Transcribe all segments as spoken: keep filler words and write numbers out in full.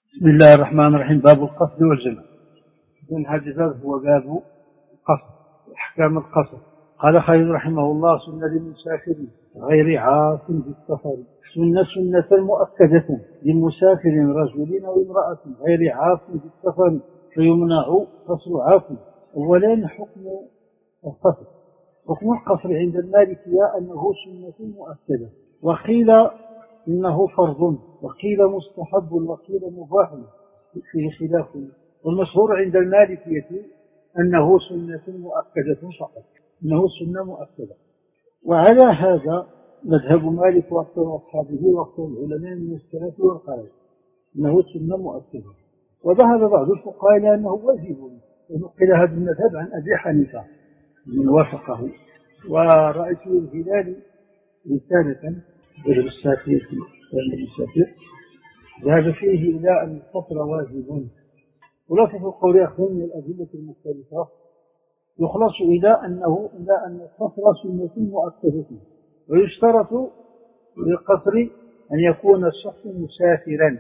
بسم الله الرحمن الرحيم. باب القصد والجمع. من هذا الباب هو باب القصد، أحكام القصد. قال خالد رحمه الله: سنة للمسافر غير عاص بالسفر، سنة سنة مؤكدة للمسافر رجل أو امرأة غير عاص بالسفر، فيمنع قصر عاص. أولا حكم القصر. حكم القصر عند المالكية أنه سنة مؤكدة، وقيل إنه فرض، وقيل مستحب، وقيل مباح، فيه خلاف. والمشهور عند المالكية أنه سنة مؤكدة فقط، أنه سنة مؤكدة. وعلى هذا مذهب مالك وأكثر أصحابه وأكثر العلماء من السلف والخلف، أنه سنة مؤكدة. وذهب بعض الفقهاء إلى أنه واجب، ونقل هذا المذهب عن أبي حنيفة من وافقه. ورأيت في الهلال رسالة غير السافر المسافر ذهب فيه إلى أن القصر واجب. ولكن في القول أخر من الأدلة المختلفة يخلص إلى أنه إلى أن القصر سنة مؤكدة، ويشترط للقصر أن يكون الشخص مسافرا،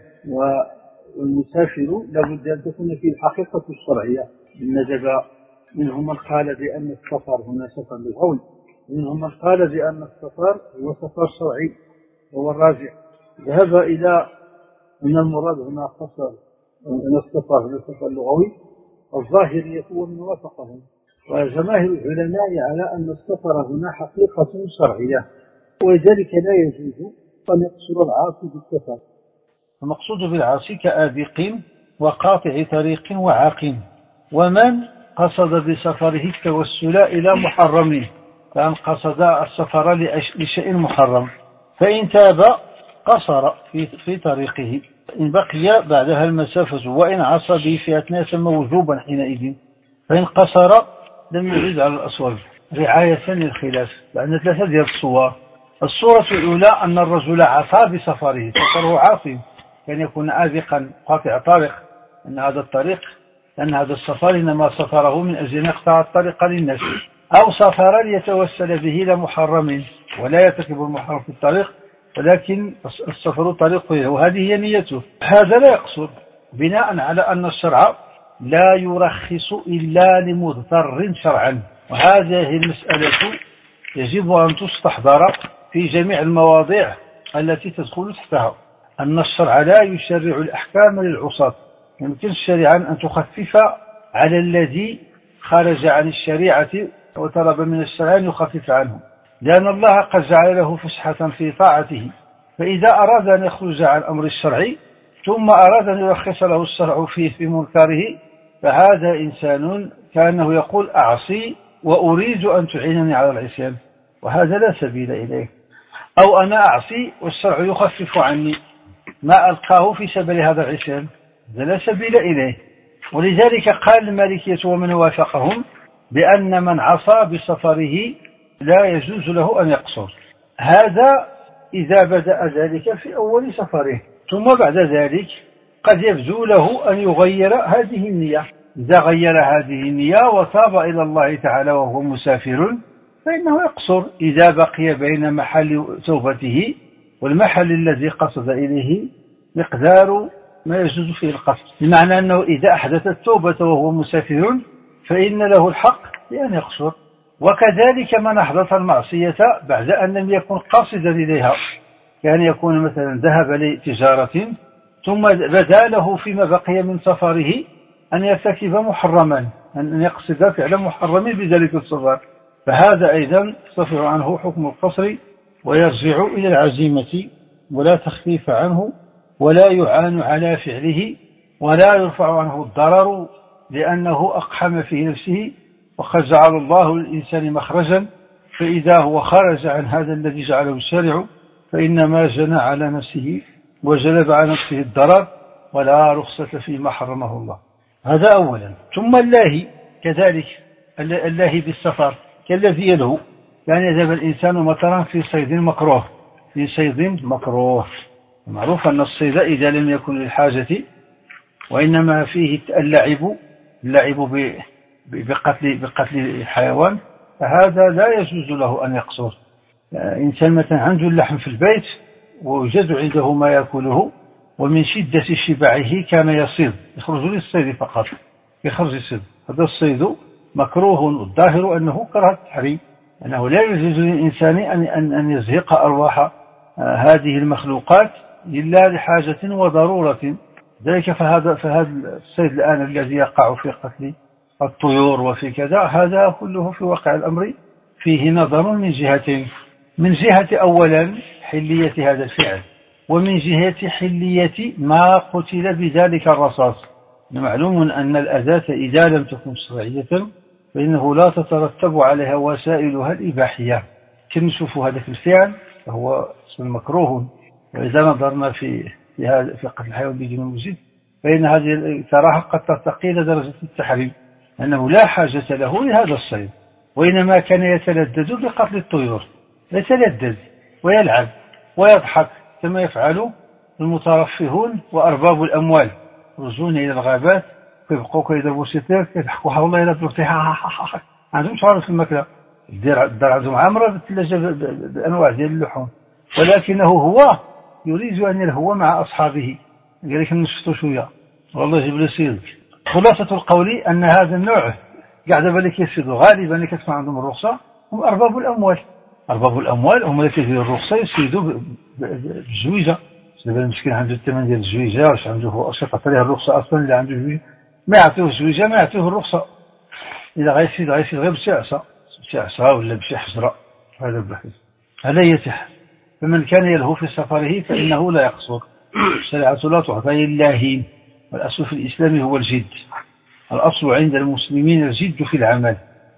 والمسافر لابد أن تكون فيه الحقيقة الشرعية. الندب منهم من قال بأن السفر هنا سفر للهول، منهم من قال بأن السفر هو سفر شرعي هو الراجع. ذهب إلى أن المراد هنا قصر أن السفر هنا سفر لغوي. الظاهرية ومن وافقهم وجماهير العلماء على أن السفر هنا حقيقة شرعية، ولذلك لا يجوز أن يقصر العاصي بالسفر. المقصود بالعاصي كآبق وقاطع طريق وعاق، ومن قصد بسفره التوسل إلى محرم، فأن قصد السفر لشيء محرم، فإن تاب قصر في, في طريقه، إن بقي بعدها المسافة، وإن عصى به في أثناء سمى وجوبا حينئذ، فإن قصر لم يزد على الأصوات رعاية للخلاف، لأن ثلاثة ديال الصور. الصورة الأولى أن الرجل عصى بسفره، سفره عاصي، كان يكون آذقا قاطع طريق، أن هذا الطريق لأن هذا السفر إنما سفره من أجل أن يقطع الطريق للناس، أو سفر ليتوسل به إلى محرم ولا يرتكب المحرم في الطريق، ولكن السفر طريقه وهذه هي نيته، هذا لا يقصر، بناء على أن الشرع لا يرخص إلا لمضطر شرعا. وهذه المسألة يجب أن تستحضر في جميع المواضيع التي تدخل تحتها، أن الشرع لا يشرع الأحكام للعصاة. يمكن الشريعة أن تخفف على الذي خرج عن الشريعة وطلب من الشرع أن يخفف عنه، لأن الله قد جعل له فسحة في طاعته، فإذا أراد أن يخرج عن أمر الشرع ثم أراد أن يرخص له الشرع فيه في منكره، فهذا إنسان كأنه يقول أعصي وأريد أن تعينني على العصيان، وهذا لا سبيل إليه. أو أنا أعصي والشرع يخفف عني، ما ألقاه في سبيل هذا العصيان، هذا لا سبيل إليه. ولذلك قال المالكية ومن وافقهم بأن من عصى بسفره لا يجوز له أن يقصر، هذا إذا بدأ ذلك في أول سفره، ثم بعد ذلك قد يبدو له أن يغير هذه النية. إذا غير هذه النية وتاب إلى الله تعالى وهو مسافر فإنه يقصر، إذا بقي بين محل توبته والمحل الذي قصد إليه مقدار ما يجوز فيه القصد، بمعنى أنه إذا أحدث التوبة وهو مسافر فإن له الحق بأن يقصر. وكذلك من أحدث المعصية بعد أن لم يكن قاصدا إليها، كان يكون مثلا ذهب لتجارة ثم بدا له فيما بقي من سفره أن يرتكب محرما، أن يقصد فعل محرم بذلك السفر، فهذا أيضا يصفر عنه حكم القصر ويرجع إلى العزيمة، ولا تخفيف عنه، ولا يعان على فعله، ولا يرفع عنه الضرر لأنه أقحم في نفسه، وقد جعل الله للإنسان مخرجا، فإذا هو خرج عن هذا الذي جعله الشارع فإنما جنى على نفسه وجلب على نفسه الضرر، ولا رخصة فيما حرمه الله. هذا أولا. ثم الله كذلك، الله بالسفر كالذي يلهو، يعني يذهب الإنسان مثلا في صيد مكروه، في صيد مكروه. معروف أن الصيد إذا لم يكن للحاجة وإنما فيه اللعب اللعب بقتل بقتل الحيوان، فهذا لا يجوز له أن يقصر. إنسان مثلا عنده اللحم في البيت ووجد عنده ما يأكله، ومن شدة شبعه كان يصيد، يخرج للصيد فقط، يخرج يصيد. هذا الصيد مكروه، والظاهر أنه كره التحريم، أنه لا يجوز للإنسان أن أن يزهق أرواح هذه المخلوقات إلا لحاجة وضرورة. ذلك فهذا فهذا الصيد الآن الذي يقع في قتل الطيور وفي كذا، هذا كله في واقع الأمر فيه نظر من جهتين: من جهة أولا حلية هذا الفعل، ومن جهة حلية ما قتل بذلك الرصاص. معلوم أن الأداة إذا لم تكن شرعية فإنه لا تترتب عليها وسائلها الإباحية. كم نشوف هذا في الفعل فهو اسم مكروه، وإذا نظرنا في في هذا في قتل الحيوان بدون مجيد فإن هذه الكراهة قد ترتقي إلى درجة التحريم، أنه لا حاجة له لهذا الصيد، وإنما كان يتلذذ بقتل الطيور، يتلذذ ويلعب ويضحك كما يفعل المترفهون وأرباب الأموال، يخرجون إلى الغابات ويبقوا كيضربوا شيطير كيضحكوا حول الله إلى بلوغتي عندهم شعور في الماكلة، الدار عندهم عامرة بالثلاجة بأنواع ديال اللحوم، ولكنه هو يريد أن يلهو مع أصحابه. قال لك نشفتوا شوية والله جيب لي سيد. خلاصة القول أن هذا النوع قاعد بالك يسيدوا غالبا اللي كتكون عندهم الرخصة هم أرباب الأموال. أرباب الأموال هم اللي كيديروا الرخصة يسيدوا بالزويجة. دابا المسكين عنده الثمن ديال الزويجة، واش عنده واش تعطيه الرخصة أصلا؟ اللي عنده زويجة ما يعطيوه الزويجة، ما يعطيوه الرخصة. إذا غيسيد غيسيد غير بشي عصا بشي عصا ولا بشي حجرة. هذا البحث على يتح. فمن كان يلهو في سفره فإنه لا يقصر. الشريعة لا تعطي اللاهين، والأصل في الإسلام هو الجد. الأصل عند المسلمين الجد في العمل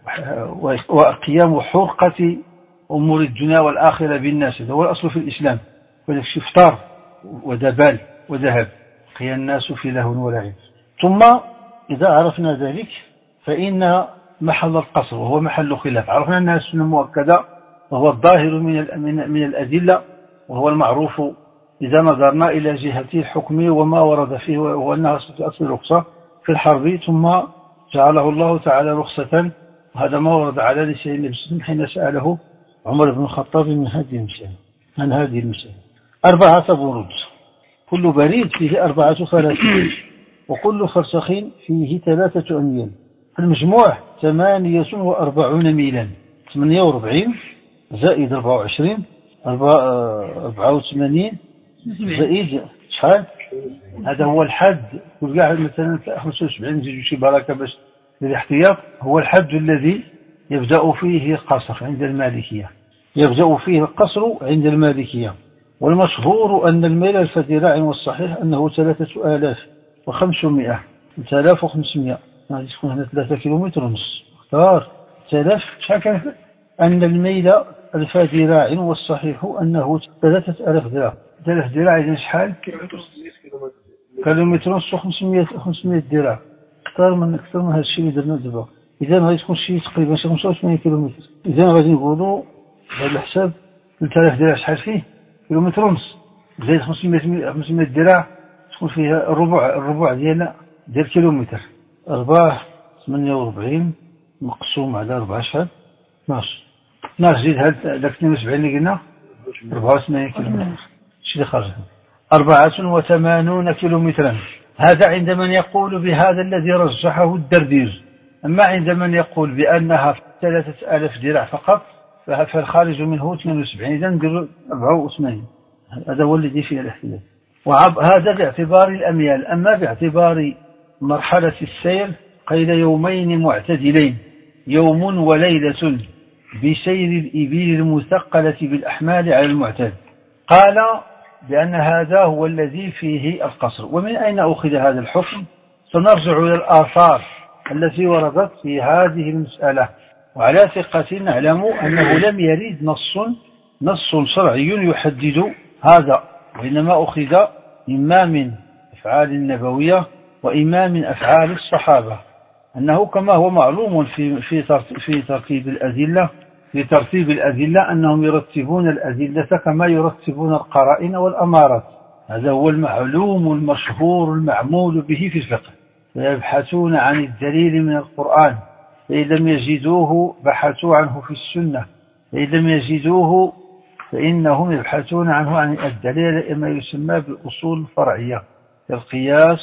وقيام حرقة أمور الدنيا والآخرة بالناس، هذا هو الأصل في الإسلام. ولك شفتار ودبال وذهب قيا الناس في لهو ولعب. ثم إذا عرفنا ذلك فإن محل القصر وهو محل خلاف. عرفنا أنها السنة مؤكدة وهو الظاهر من من الأدلة، وهو المعروف إذا نظرنا إلى جهة الحكم وما ورد فيه، وهو أنها أصل رخصة في الحرب، ثم جعله الله تعالى رخصة. هذا ما ورد على لسان النبي صلى الله عليه وسلم حين سأله عمر بن الخطاب من هذه المسألة عن هذه المسألة. أربعة برود، كل بريد فيه أربعة فراسخ، وكل فرسخ فيه ثلاثة أميال، في المجموع ثمانية وأربعون ميلا. ثمانية وأربعين زائد أربعة وعشرين أربعة وثمانين زائد شحال؟ هذا هو الحد. كل قاعد مثلا خمسة وسبعين نزيدوا شي بركة باش للاحتياط. هو الحد الذي يبدأ فيه القصر عند المالكية، يبدأ فيه القصر عند المالكية. والمشهور أن الميل الفذراع والصحيح أنه ثلاثة آلاف وخمسمائة ثلاثة وخمسمائة، يعني تكون هنا ثلاثة كيلومتر ونص. اختار ثلاث شحال كان؟ أن الميل الفذراع والصحيح أنه ثلاثة آلاف ذراع. ثلاث ذراع إذن شحال؟ كيلومتر ونص وخمسمائة خمسمائة ذراع. اختار من أكثر من هذا الشيء اللي درنا دابا. إذا غادي تكون شي تقريبا شي خمسة وثمانين كيلومتر. إذا غادي نقولوا بهذا الحساب ثلاث آلاف ذراع شحال فيه؟ كيلومتر ونص زائد خمسمائة خمسمائة ذراع تكون فيها الربع الربع ديال ديال كيلومتر. أربعة ثمانية وأربعين مقسوم على أربعة شحال؟ اثناش. اثناش زيد هاد داك اثنين وسبعين اللي قلنا أربعة وثمانين كيلومتر. شي اللي خرج أربعة وثمانون كيلومترا. هذا عند من يقول بهذا الذي رجحه الدردير. أما عند من يقول بأنها ثلاثة آلاف ذراع فقط فالخارج منه اثنين وسبعين، إذا ندير أربعة وثمانين. هذا هو الذي فيه الاحتياج. وهذا باعتبار الأميال. أما باعتبار مرحلة السير قيل يومين معتدلين، يوم وليلة بسير الإبل المثقلة بالأحمال على المعتاد. قال بأن هذا هو الذي فيه القصر. ومن أين أخذ هذا الحكم؟ سنرجع إلى الآثار التي وردت في هذه المسألة، وعلى ثقة نعلم أنه لم يرد نص نص شرعي يحدد هذا، وإنما أخذ إما من أفعال النبوية وإما من أفعال الصحابة، أنه كما هو معلوم في في في ترتيب الأدلة في ترتيب الأدلة أنهم يرتبون الأدلة كما يرتبون القرائن والأمارات. هذا هو المعلوم المشهور المعمول به في الفقه. فيبحثون عن الدليل من القرآن، فإن لم يجدوه بحثوا عنه في السنة، فإن لم يجدوه فإنهم يبحثون عنه عن الدليل ما يسمى بالأصول الفرعية القياس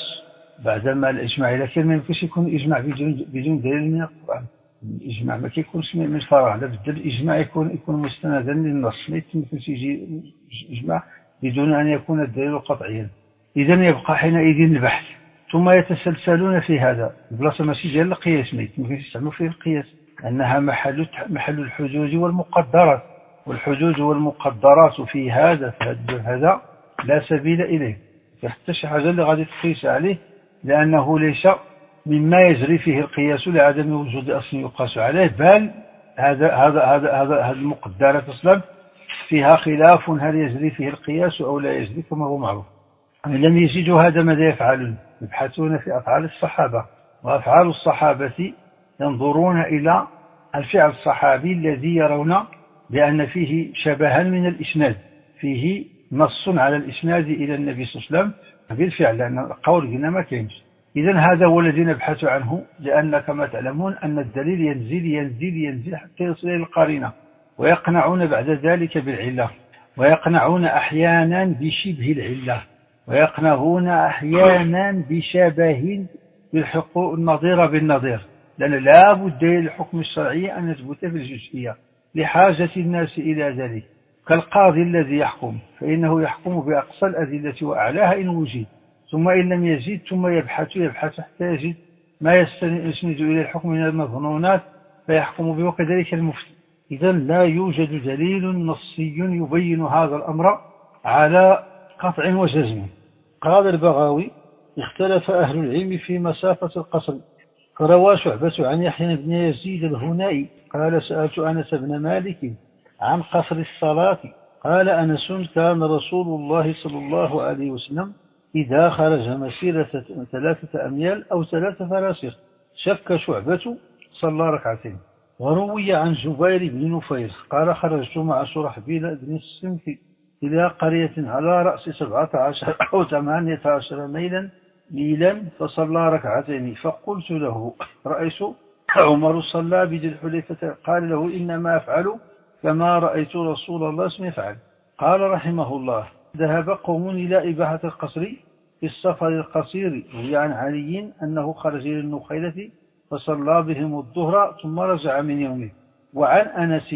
بعدما الإجماع، لكن ما يمكنش يكون إجماع بدون دليل من القرآن. الإجماع ما كيكونش من الفرع، لا بد الإجماع يكون يكون مستندا للنص، ما يمكنش يجي إجماع بدون أن يكون الدليل قطعيا. إذا يبقى حينئذ البحث، ثم يتسلسلون في هذا البلاصة ماشي ديال القياس، ما يمكنش يستعملوا فيه القياس أنها محل محل الحجوج والمقدرات، والحجوج والمقدرات في هذا في هذا لا سبيل إليه، حتى شي حاجة اللي غادي تقيس عليه، لأنه ليس مما يجري فيه القياس لعدم وجود أصل يقاس عليه، بل هذا هذا هذا هذا هذه المقدرات أصلا فيها خلاف هل يجري فيه القياس أو لا يجري كما هو معروف. من لم يجدوا هذا ماذا يفعلون؟ يبحثون في أفعال الصحابة، وأفعال الصحابة ينظرون إلى الفعل الصحابي الذي يرون بأن فيه شبها من الإسناد، فيه نص على الإسناد إلى النبي صلى الله عليه وسلم بالفعل، لأن القول هنا ما كاينش. إذن هذا هو الذي نبحث عنه، لأن كما تعلمون أن الدليل ينزل ينزل ينزل حتى يصل إلى القرينة، ويقنعون بعد ذلك بالعلة، ويقنعون أحيانا بشبه العلة، ويقنعون أحيانا بشبه بالحقوق النظيرة بالنظير، لأن لا بد للحكم الشرعي أن يثبت في الجزئية لحاجة الناس إلى ذلك. كالقاضي الذي يحكم فإنه يحكم بأقصى الأدلة وأعلاها إن وجد، ثم إن لم يجد ثم يبحث يبحث حتى يجد ما يستند إلى الحكم من المظنونات فيحكم به، وكذلك المفتي. إذا لا يوجد دليل نصي يبين هذا الأمر على قطع وجزم. قال البغاوي: اختلف أهل العلم في مسافة القصر. روى شعبة عن يحيى بن يزيد الهنائي قال: سألت أنس بن مالك عن قصر الصلاة، قال أنس: كان رسول الله صلى الله عليه وسلم إذا خرج مسيرة ثلاثة أميال أو ثلاثة فراسخ شك شعبة صلى ركعتين. وروي عن جبير بن نفير قال: خرجت مع شرحبيل بن السمك إلى قرية على رأس سبعة عشر أو ثمانية عشر ميلا ميلا فصلى ركعتين، فقلت له: رأيت عمر صلى بذي الحليفة، قال له: إنما أفعل كما رأيت رسول الله يفعل. قال رحمه الله: ذهب قوم إلى إباحة القصر في السفر القصير، وهي عن علي أنه خرج إلى النخيلة فصلى بهم الظهر ثم رجع من يومه. وعن أنس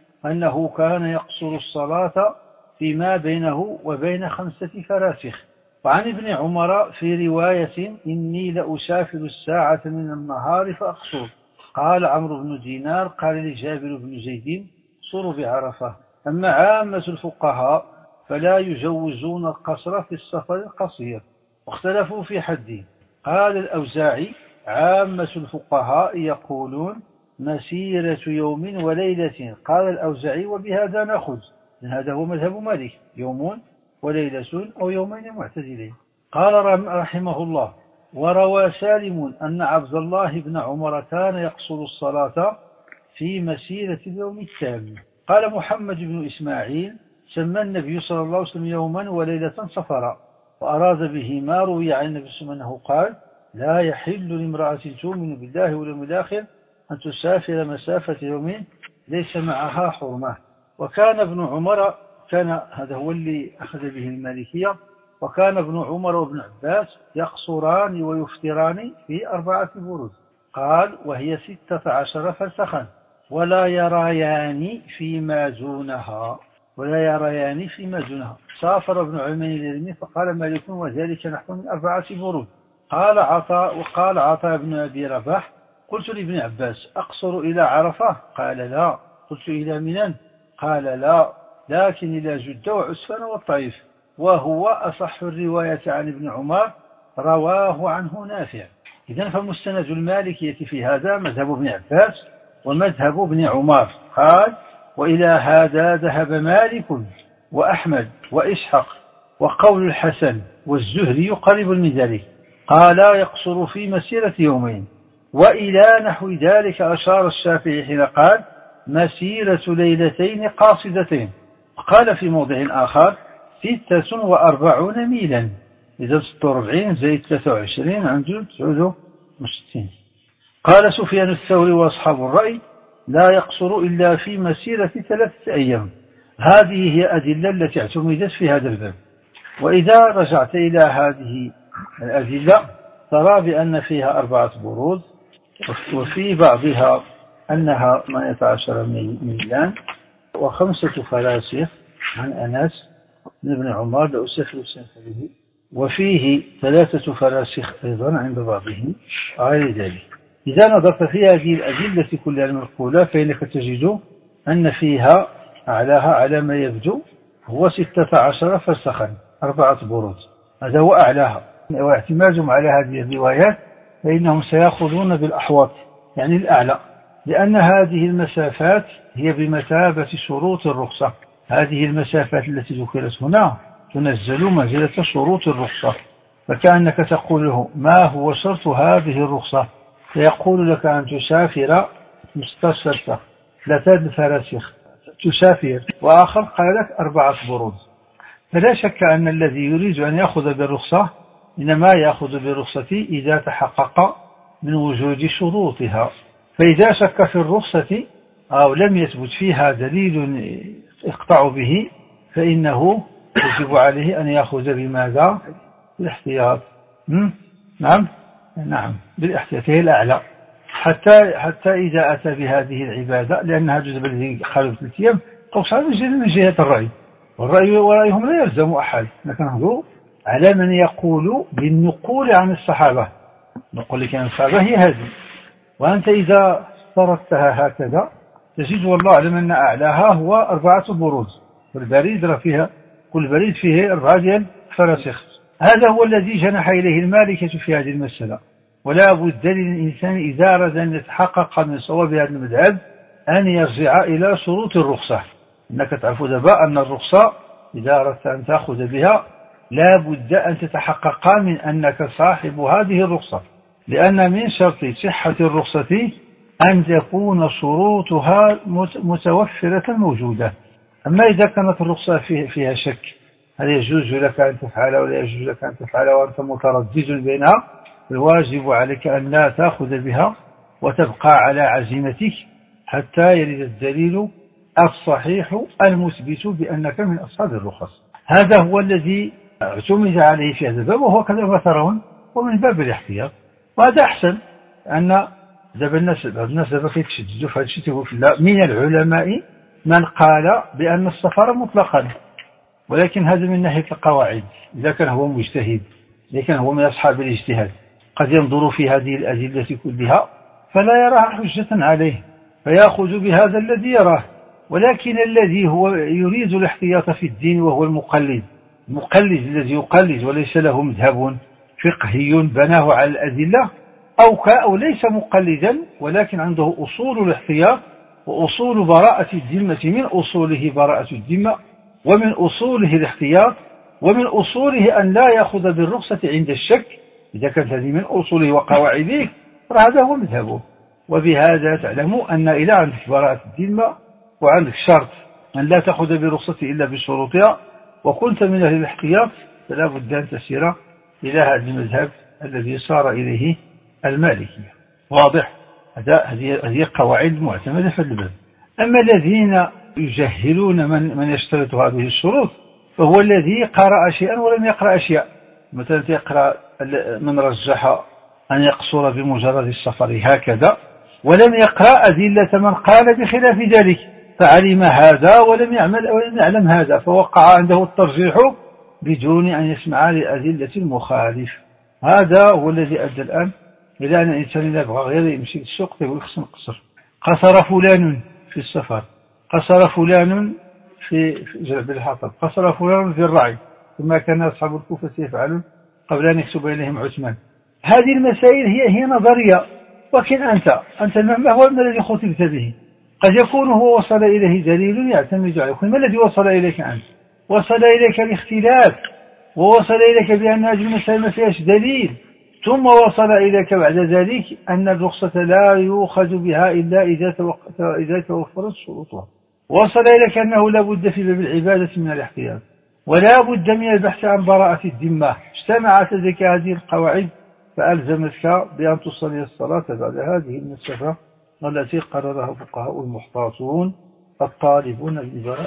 أنه كان يقصر الصلاة فيما بينه وبين خمسة فراسخ. وعن ابن عمر في رواية: إني لأسافر الساعة من النهار فأقصر. قال عمرو بن دينار: قال لجابر بن زيد: صروا بعرفة. أما عامة الفقهاء فلا يجوزون القصر في السفر القصير، واختلفوا في حده. قال الأوزاعي: عامة الفقهاء يقولون مسيرة يوم وليلة. قال الأوزاعي: وبهذا نأخذ، هذا هو مذهب مالك، يوم وليلة أو يومين معتدلين. قال رحمه الله: وروى سالم أن عبد الله بن عمر كان يقصر الصلاة في مسيرة اليوم التام. قال محمد بن إسماعيل: سمى النبي صلى الله عليه وسلم يوما وليلة سفرا، وأراد به ما روي عن النبي صلى الله عليه وسلم أنه قال: لا يحل لامرأة تؤمن بالله واليوم الآخر أن تسافر مسافة يوم ليس معها حرمة. وكان ابن عمر، كان هذا هو اللي أخذ به المالكية، وكان ابن عمر وابن عباس يقصران ويفطران في أربعة برود. قال: وهي ستة عشر فرسخا، ولا يريان فيما دونها ولا يريان فيما دونها. سافر ابن عمين اليرمي فقال مالك: وذلك نحو من أربعة برود. قال عطاء وقال عطاء بن أبي رباح: قلت لابن عباس: أقصر إلى عرفة؟ قال: لا. قلت: إلى منى؟ قال: لا، لكن إلى جدة وعسفان والطائف. وهو أصح الرواية عن ابن عمر، رواه عنه نافع. إذن فمستند المالكية في هذا مذهب ابن عباس ومذهب ابن عمر. قال: وإلى هذا ذهب مالك وأحمد وإسحاق، وقول الحسن والزهري قريب من ذلك. قال: يقصر في مسيرة يومين. وإلى نحو ذلك أشار الشافعي حين قال: مسيرة ليلتين قاصدتين. قال في موضع آخر: ستة وأربعون ميلا. إذا ستة وأربعين زائد ثلاثة وعشرين عنده تسعود وستين. قال سفيان الثوري وأصحاب الرأي: لا يقصر إلا في مسيرة ثلاثة أيام. هذه هي الأدلة التي اعتمدت في هذا الباب. وإذا رجعت إلى هذه الأدلة ترى بأن فيها أربعة بروز، وفي بعضها أنها ثمانية عشر ميلان وخمسة فراسخ عن أنس بن ابن عمر لأسف سافره، وفيه ثلاثة فراسخ أيضا عند بعضهم غير ذلك. إذا نظرت في هذه الأدلة كلها المنقولة فإنك تجد أن فيها أعلاها على ما يبدو هو ستة عشر فرسخا أربعة بروز، هذا هو أعلاها. واعتمادهم على هذه الروايات فإنهم سيأخذون بالأحوط يعني الأعلى، لأن هذه المسافات هي بمثابة شروط الرخصة. هذه المسافات التي ذكرت هنا تنزل منزلة شروط الرخصة، فكأنك تقول له ما هو شرط هذه الرخصة، فيقول لك أن تسافر مستشفى ثلاثة فراسخ تسافر، وآخر قال لك أربعة بروز. فلا شك أن الذي يريد أن يأخذ بالرخصة إنما يأخذ بالرخصة إذا تحقق من وجود شروطها. فإذا شك في الرخصة أو لم يثبت فيها دليل يقطع به فإنه يجب عليه أن يأخذ بماذا؟ بالاحتياط. نعم نعم بالاحتياط هي الأعلى، حتى حتى إذا أتى بهذه العبادة، لأنها جزء الذي قالوا في الأيام توصل من جهة الرأي، والرأي ورأيهم لا يلزم أحد. لكن نحن على من يقول بالنقول عن الصحابة، نقول لك عن الصحابة هي هذه، وأنت إذا فرضتها هكذا تجد والله أعلم أن أعلاها هو أربعة بروز، والبريد فيها كل بريد فيه أربعة ديال فراسخ. هذا هو الذي جنح إليه المالكة في هذه المسألة. ولا بد للإنسان إذا أراد أن يتحقق من صواب هذا المذهب أن يرجع إلى شروط الرخصة. إنك تعرف دابا أن الرخصة إذا أردت أن تأخذ بها لا بد أن تتحقق من أنك صاحب هذه الرخصة، لأن من شرط صحة الرخصة أن تكون شروطها متوفرة موجودة. أما إذا كانت الرخصة فيها شك هل يجوز لك أن تفعل ولا يجوز لك أن تفعل وأنت متردد بينها، الواجب عليك أن لا تأخذ بها وتبقى على عزيمتك حتى يرد الدليل الصحيح المثبت بأنك من أصحاب الرخص. هذا هو الذي اعتمد عليه في هذا الباب، وهو كذا ما ترون ومن باب الاحتياط. وهذا أحسن، أن دابا الناس بعض الناس دابا كيتشددوا في هذا الشيء، تقول لا من العلماء من قال بأن السفر مطلقا، ولكن هذا من ناحية القواعد. إذا كان هو مجتهد، إذا كان هو من أصحاب الاجتهاد، قد ينظر في هذه الأدلة كلها فلا يراها حجة عليه فيأخذ بهذا الذي يراه. ولكن الذي هو يريد الاحتياط في الدين وهو المقلد، المقلد الذي يقلد وليس له مذهب فقهي بناه على الأدلة، أو, أو ليس مقلدا ولكن عنده أصول الاحتياط وأصول براءة الذمة، من أصوله براءة الذمة ومن أصوله الاحتياط ومن أصوله أن لا يأخذ بالرخصة عند الشك. إذا كانت هذه من أصوله وقواعده فهذا هو مذهبه. وبهذا تعلم أن إلى عندك براءة الذمة وعندك شرط أن لا تأخذ بالرخصة إلا بشروطها وكنت من أهل الاحتياط، فلا بد أن تسير إلى هذا المذهب الذي صار إليه المالكية. واضح؟ هذه قواعد معتمدة في الباب. أما الذين يجهلون من, من يشترط هذه الشروط فهو الذي قرأ شيئا ولم يقرأ أشياء. مثلا يقرأ من رجح أن يقصر بمجرد السفر هكذا ولم يقرأ أدلة من قال بخلاف ذلك، فعلم هذا ولم يعمل أو لم يعلم هذا، فوقع عنده الترجيح بدون أن يسمع لأدلة المخالف. هذا هو الذي أدى الآن إلى أن الإنسان إذا بغى غير يمشي السوق يقول خصنا نقصر. قصر فلان في السفر، قصر فلان في جلب الحطب، قصر فلان في الرعي، ثم كان أصحاب الكوفة يفعلون قبل أن يكتب إليهم عثمان. هذه المسائل هي هي نظرية، ولكن أنت أنت ما هو الذي خطبت به؟ قد يكون هو وصل إليه دليل يعتمد عليه. ما الذي وصل إليك أنت؟ وصل إليك الاختلاف، ووصل إليك بأن هذه المسائل ما فيهاش دليل، ثم وصل إليك بعد ذلك أن الرخصة لا يؤخذ بها إلا إذا إذا توفرت شروطها. وصل إليك أنه لا بد في باب العبادة من الاحتياط، ولا بد من البحث عن براءة الذمة. اجتمعت لك هذه القواعد فألزمتك بأن تصلي الصلاة بعد هذه المسافة التي قررها فقهاء المحتاطون الطالبون للبراءة.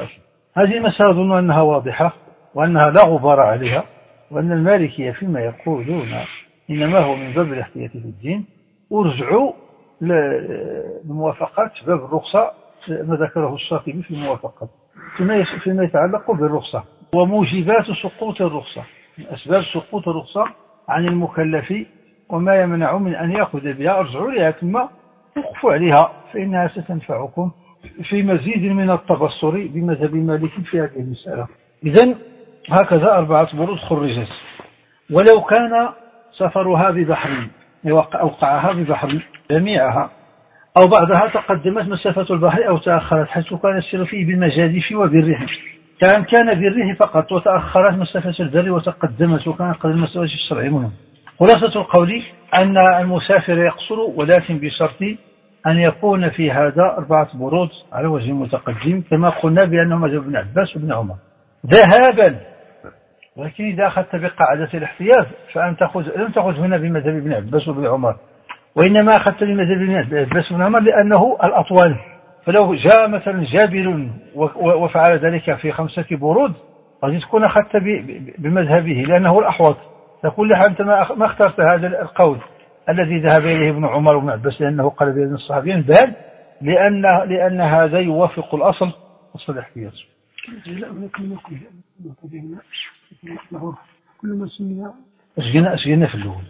هذه المسألة أظن أنها واضحة وأنها لا غبار عليها، وأن المالكية فيما يقولون إنما هو من باب الاحتياط في الدين، ورجعوا لموافقات باب الرخصة ما ذكره الشاطبي في الموافقات فيما يتعلق بالرخصة وموجبات سقوط الرخصة، من أسباب سقوط الرخصة عن المكلف وما يمنع من أن يأخذ بها. ارجعوا لها ثم وقفوا عليها فإنها ستنفعكم في مزيد من التبصر بمذهب مالك في هذه المسألة. إذن هكذا أربعة برود خرجت. ولو كان سفرها ببحر أوقعها ببحر جميعها أو بعضها تقدمت مسافة البحر أو تأخرت، حيث كان السير فيه بالمجاديف وبالريح، كان كان بالريح فقط وتأخرت مسافة البر وتقدمت وكان قد المسافة الشرعي منهم. خلاصة القول أن المسافر يقصر، ولكن بشرط أن يكون في هذا أربعة برود على وجه متقدم، كما قلنا بأنه مذهب ابن عباس وابن عمر ذهابا. ولكن إذا أخذت بقاعدة الاحتياط فأن تأخذ لم تأخذ هنا بمذهب ابن عباس وابن عمر، وإنما أخذت بمذهب ابن عباس وابن عمر لأنه الأطول. فلو جاء مثلا جابر وفعل ذلك في خمسة برود قد تكون أخذت بمذهبه لأنه الأحوط. تقول له أنت ما اخترت هذا القول الذي ذهب إليه ابن عمر وابن عباس لأنه قال بين الصحابيين، بل لأن لأن هذا يوافق الأصل أصل الاحتياط. كل ما سمي ايش قلنا ايش قلنا في الاول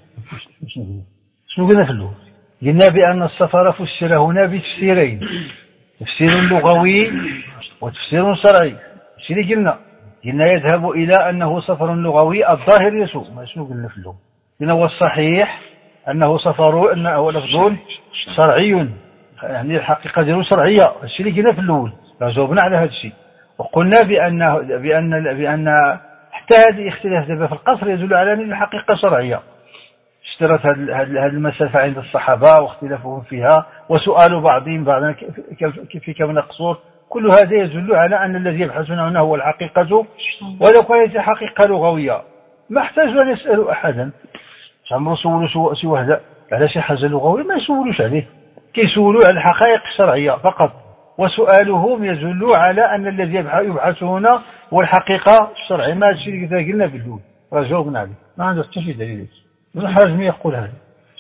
شنو قلنا في الاول؟ قلنا بان السفر فسر هنا بتفسيرين، تفسير لغوي وتفسير شرعي. ايش اللي قلنا؟ قلنا يذهب الى انه سفر لغوي الظاهر يسوء. ما شنو قلنا في الاول؟ قلنا والصحيح انه سفر انه لفظ شرعي، يعني الحقيقه ديالو شرعيه. ايش اللي قلنا في الاول؟ جاوبنا على هذا الشيء وقلنا بان بان بان حتى هذه اختلاف دابا في القصر يدل على أن الحقيقة شرعية. اشترت هذه المسافة عند الصحابة واختلافهم فيها وسؤال بعضهم بعضا كيف كان قصور، كل هذا يدل على أن الذي يبحثون هنا هو الحقيقة، ولو كانت حقيقة لغوية ما احتاجوا أن يسألوا أحدا. عمرو سولوا سوى هذا على شي حاجة لغوية ما يسولوش عليه، كيسولوا على الحقائق الشرعية فقط، وسؤالهم يدل على أن الذي يبحث هنا هو الحقيقة الشرعية. ما الشيء اللي قلنا بالدول رجعونا عليه ما عنده حتى شي دليل. ابن حزم يقول هذا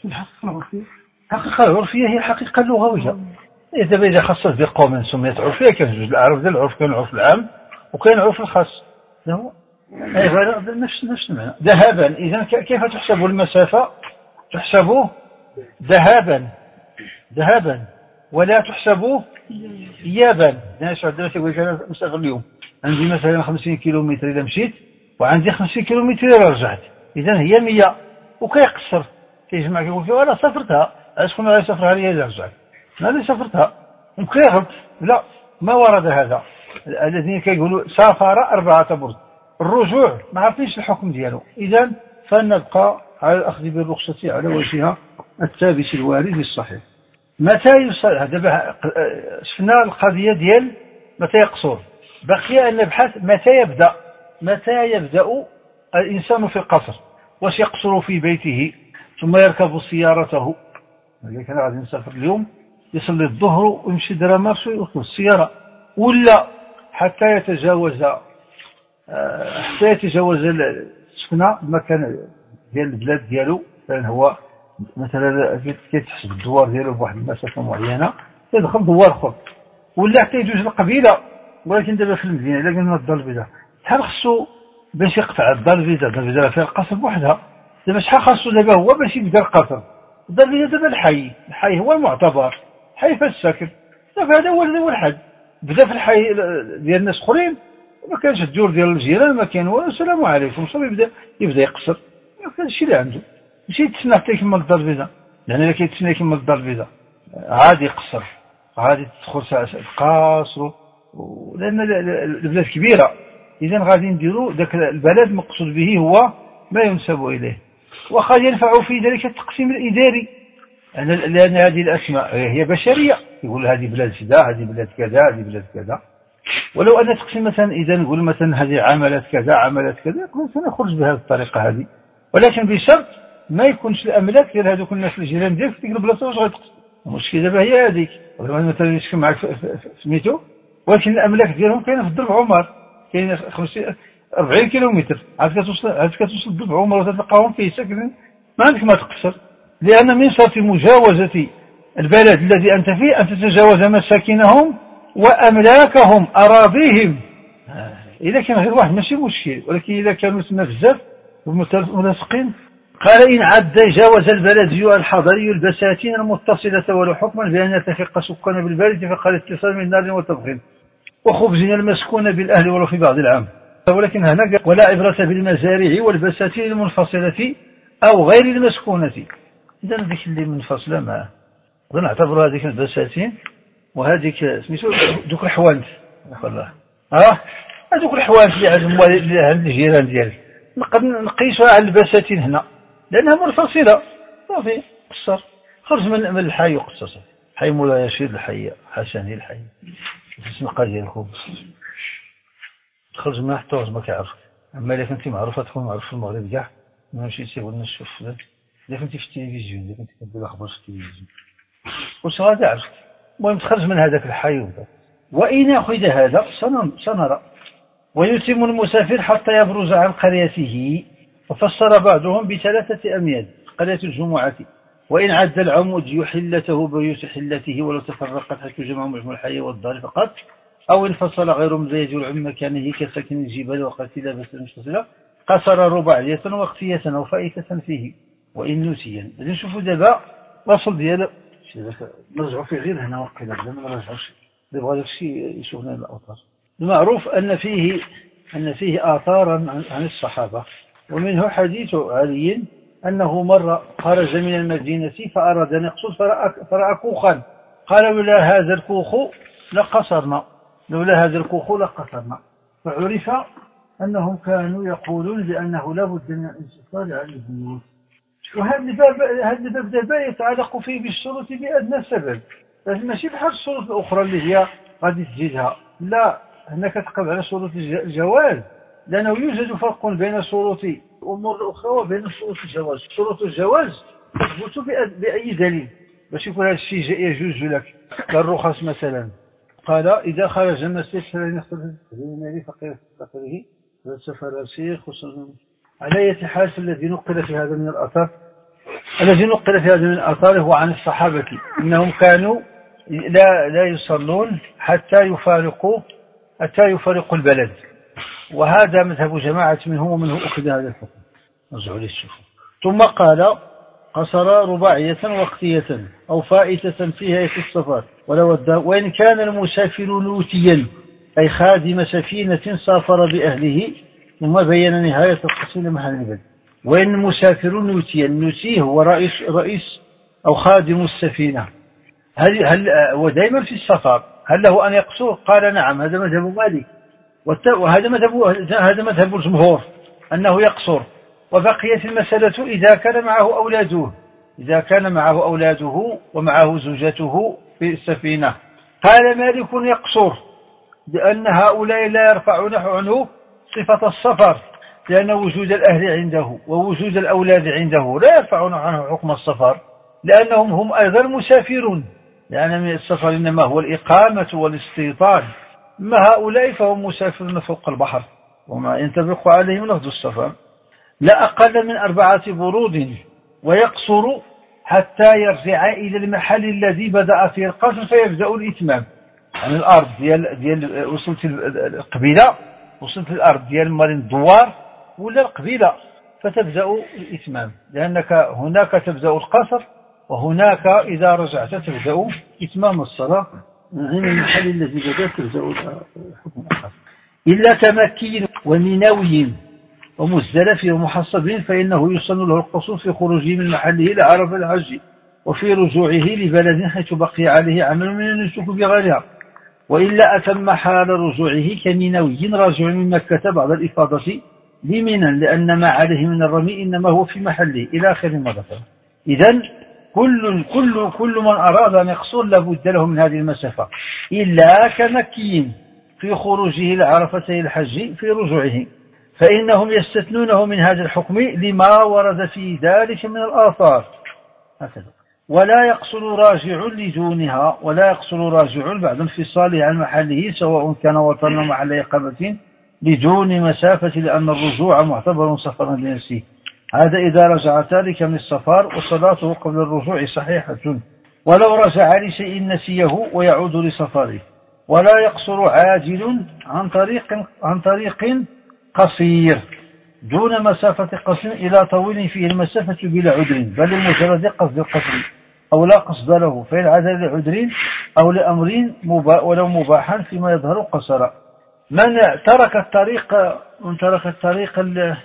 الحقيقة العرفية هي الحقيقة اللغوية. إذا إذا خصت بقوم سميت عرفية كان جزء العرف ديال العرف، كان العرف العام وكان العرف الخاص. أيوة نفس نفس المعنى. ذهابا إذا كيف تحسب المسافة؟ تحسب ذهابا ذهابا ولا تحسب إيابا. الناس عندنا تقول لك أنا مسافر اليوم عندي مثلا خمسين كيلومتر إذا مشيت وعندي خمسين كيلومتر إذا رجعت، إذا هي مية وكيقصر كيجمع كيقول لك أنا سافرتها شكون غادي يسافرها لي إذا رجعت؟ أنا اللي سافرتها. ممكن يغلط، لا ما ورد هذا. الذين كيقولوا سافر أربعة برد الرجوع ما عرفنيش الحكم ديالو. إذا فنبقى على الأخذ بالرخصة على وجهها الثابت الوارد الصحيح. متى يوصل دابا شفنا القضية ديال متى يقصر، بقي أن نبحث متى يبدأ متى يبدأ الإنسان في القصر. واش يقصر في بيته ثم يركب سيارته؟ إذا كان غادي نسافر اليوم يصلي الظهر ويمشي درا مارشو ويركب السيارة، ولا حتى يتجاوز حتى يتجاوز السكنة المكان ديال البلاد ديالو، لأن هو مثلا كيتحسب الدوار ديالو بواحد المسافة معينة يدخل دوار اخر، ولا حتى يدوز القبيلة. ولكن دابا في المدينة إلا قلنا الدار البيضاء شحال خصو باش يقطع الدار البيضاء؟ الدار البيضاء فيها القصر بوحدها. دابا شحال خصو دابا هو باش يبدا القصر؟ الدار البيضاء دابا الحي الحي هو المعتبر، حي فاش ساكن. دابا هذا هو هو الحد. بدا في الحي ديال الناس اخرين ما كانش الدور ديال الجيران ما كان والو، السلام عليكم صافي يبدا يبدا يقصر. هذا الشيء اللي عنده ماشي يتسنى حتى يكمل الدار البيضاء، لأن إلا كيتسنى يكمل الدار البيضاء عادي يقصر عادي تدخل ساعة قاصر، لأن البلاد كبيرة. إذا غادي نديروا ذاك البلد مقصود به هو ما ينسب إليه، وقد ينفع في ذلك التقسيم الإداري لأن هذه الأسماء هي بشرية. يقول هذه بلاد كذا هذه بلاد كذا هذه بلاد كذا. ولو أن تقسيم مثلا إذا نقول مثلا هذه عملت كذا عملت كذا سنخرج بهذه الطريقة هذه، ولكن بشرط ما يكونش الأملاك ديال هذوك الناس الجيران ديالك في ديك البلاصة واش غتقسم. المشكلة دابا هي هذيك. مثلا يسكن معك سميتو ولكن الأملاك ديالهم كاينة في الضرب عمر، كاينة خمسين أربعين كيلومتر، عاد كتوصل عاد كتوصل الضرب عمر وتلقاهم فيه ساكنين، ما عندك ما تقصر، لأن من شرط مجاوزة البلد الذي أنت فيه أن تتجاوز مساكنهم وأملاكهم أراضيهم. إذا كان غير واحد ماشي مشكل، ولكن إذا كانوا تما بزاف ملصقين. قال إن عد جاوز البلدي الحضري البساتين المتصلة ولو حكما بأن يتفق سكان بالبلد فقال اتصال من نار وتبخير وخبزنا المسكون بالأهل ولو في بعض العام. ولكن هنا ولا عبرة بالمزارع والبساتين المنفصلة أو غير المسكونة. إذا ذيك اللي منفصلة معه نعتبر هذيك البساتين وهذيك سميتو دوك الحوانت والله ها هذوك الحوانت اللي عند الجيران ديالي نقدر نقيسها على البساتين هنا لأنها منفصلة صافي قصر خرج من من الحي وقصص حي مولاي يشيد الحي حسني الحي السنقة ديال الخبز تخرج منها حتى ما كيعرفك. أما إذا كنتي معروفة تكون معروف في المغرب كاع ما مشيتي تيقول لنا شوف فلان إذا كنتي في التلفزيون إذا كنتي كدير أخبار في التلفزيون واش غادي يعرفك. المهم تخرج من هذاك الحي وبدا. وإن أخذ هذا سنرى ويتم المسافر حتى يبرز عن قريته. وفسر بعضهم بثلاثة أميال قرية الجمعة. وإن عد العمود يحلته بيوت حلته ولو تفرقت حيث جمع مجموع الحي والدار فقط أو انفصل غير مزيد عن مكانه كسكن الجبال وقتل بس المتصلة قصر رباعية وقتية أو فائتة فيه وإن نسيا. إذن نشوفوا دابا الأصل ديال نرجعوا في غير هنا وقيلا بلا ما نرجعوش اللي بغى داك الشيء يشوف لنا الأوتار. المعروف أن فيه أن فيه آثارا عن الصحابة ومنه حديث علي أنه مرة خرج من المدينة فأراد أن يقصد فرأى كوخا قال لولا هذا الكوخ لقصرنا لولا هذا الكوخ لقصرنا. فعرف أنهم كانوا يقولون بأنه لا بد من الانتصار على البيوت. وهذا الباب هذا الباب دابا يتعلق فيه بالشروط بأدنى سبب ماشي بحال الشروط الأخرى اللي هي غادي تزيدها لا هنا كتقب على شروط الجواز لأنه يوجد فرق بين شروط الأمور الأخرى وبين شروط الجواز. شروط الجواز تثبت بأي دليل باش يكون هذا الشيء يجوز لك كالرخص مثلا. قال إذا خرج الناس فلن يختلف المال فقير فقيره فالسفر شيخ على أي حال الذي نقل في هذا من الآثار الذي نقل في هذا من الآثار هو عن الصحابة إنهم كانوا لا لا يصلون حتى يفارقوا حتى يفارقوا البلد. وهذا مذهب جماعة منهم ومنه أخذ هذا الحكم. نرجعوا للشوف. ثم قال قصر رباعية وقتية أو فائتة فيها في السفر ولو وإن كان المسافر لوتيا أي خادم سفينة سافر بأهله ثم بين نهاية القصر لمحل البلد. وإن المسافر لوتيا النوتي هو رئيس رئيس أو خادم السفينة هل هل ودائما في السفر هل له أن يقصر؟ قال نعم هذا مذهب مالك وهذا مذهب هذا مذهب الجمهور أنه يقصر. وبقيت المسألة إذا كان معه أولاده إذا كان معه أولاده ومعه زوجته في السفينة. قال مالك يقصر لأن هؤلاء لا يرفعون عنه صفة السفر لأن وجود الأهل عنده ووجود الأولاد عنده لا يرفعون عنه حكم السفر لأنهم هم أيضا مسافرون لأن من السفر إنما هو الإقامة والاستيطان. أما هؤلاء فهم مسافرون فوق البحر وما ينطبق عليهم لفظ السفر. لا أقل من أربعة برود ويقصر حتى يرجع إلى المحل الذي بدأ فيه القصر فيبدأ الإتمام. يعني الأرض ديال ديال وصلت القبيلة وصلت الأرض ديال مارين الدوار ولا القبيلة فتبدأ الإتمام لأنك هناك تبدأ القصر وهناك إذا رجعت تبدأ إتمام الصلاة من المحل الذي بدأ تبدأ الحكم الآخر. إلا كمكي ومنوي ومزدلف ومحصب فإنه يصن له القصور في خروجه من محله إلى عرف الحج وفي رجوعه لبلد حيث بقي عليه عمل من النسك بغيرها. وإلا أتم حال رجوعه كمنوي راجع من مكة بعد الإفاضة لمنى لأن ما عليه من الرمي إنما هو في محله إلى آخر ما ذكر. إذن كل كل كل من أراد أن يقصر لابد له من هذه المسافة إلا كمكي في خروجه لعرفة الحج في رجوعه فإنهم يستثنونه من هذا الحكم لما ورد في ذلك من الآثار. هكذا ولا يقصر راجع لدونها، ولا يقصر راجع بعد انفصاله عن محله سواء كان وطنا محل إقامة لدون مسافة، لأن الرجوع معتبر سفرا لنفسه. هذا إذا رجع تاركا من السفر وصلاته قبل الرجوع صحيحة، ولو رجع لشيء نسيه ويعود لسفره. ولا يقصر عاجل عن طريق عن طريق قصير دون مسافة قصر إلى طويل فيه المسافة بلا عذر، بل لمجرد قصد القصر أو لا قصد له، فإن عاد لعذر أو لأمر مباح ولو مباحا فيما يظهر قصرا. من ترك الطريق من ترك الطريق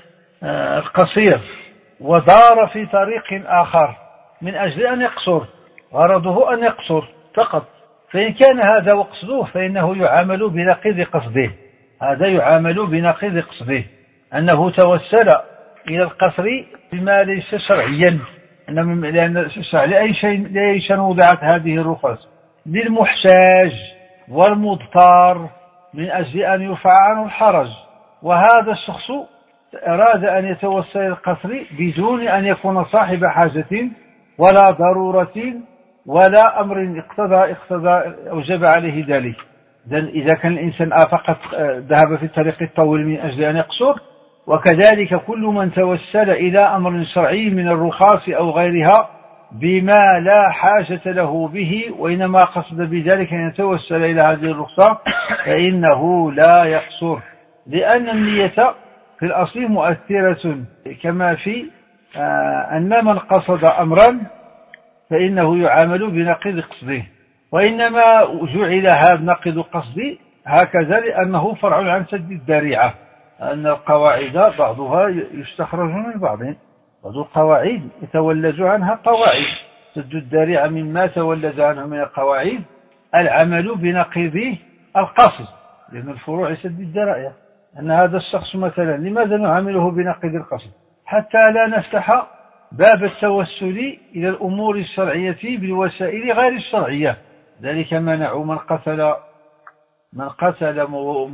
القصير ودار في طريق آخر من أجل أن يقصر، غرضه أن يقصر فقط، فإن كان هذا وقصده فإنه يعامل بنقيض قصده. هذا يعامل بنقيض قصده، أنه توسل إلى القصر بما ليس شرعيا، لأن لأي شيء ليش وضعت هذه الرخص؟ للمحتاج والمضطر من أجل أن يرفع عنه الحرج، وهذا الشخص أراد أن يتوسل إلى القصر بدون أن يكون صاحب حاجة ولا ضرورة ولا أمر اقتضى اقتضى أوجب عليه ذلك. إذا كان الإنسان فقط ذهب في الطريق الطويل من أجل أن يقصر، وكذلك كل من توسل إلى أمر شرعي من الرخاص أو غيرها بما لا حاجة له به وإنما قصد بذلك أن يتوسل إلى هذه الرخصة فإنه لا يقصر، لأن النية في الأصل مؤثرة، كما في أن من قصد أمرا فإنه يعامل بنقيض قصده، وإنما جعل هذا نقيض قصدي هكذا لأنه فرع عن سد الذريعة، أن القواعد بعضها يستخرج من بعض، بعض القواعد يتولد عنها قواعد، سد الذريعة مما تولد عنه من القواعد العمل بنقيض القصد، لأن الفروع سد الذرائع. أن هذا الشخص مثلا لماذا نعامله بنقيض القصد؟ حتى لا نفتح باب التوسل إلى الأمور الشرعية بالوسائل غير الشرعية. ذلك منعوا من قتل من قتل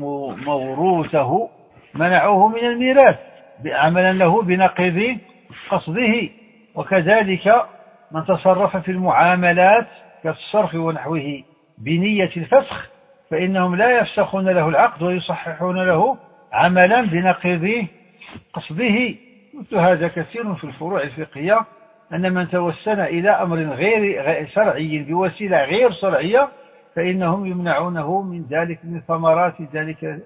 موروثه منعوه من الميراث عملا له بنقيض قصده. وكذلك من تصرف في المعاملات كالصرف ونحوه بنية الفسخ فإنهم لا يفسخون له العقد ويصححون له عملا بنقيض قصده. مثل هذا كثير في الفروع الفقهية، أن من توسل إلى أمر غير شرعي بوسيلة غير شرعية فإنهم يمنعونه من ذلك من ثمرات ذلك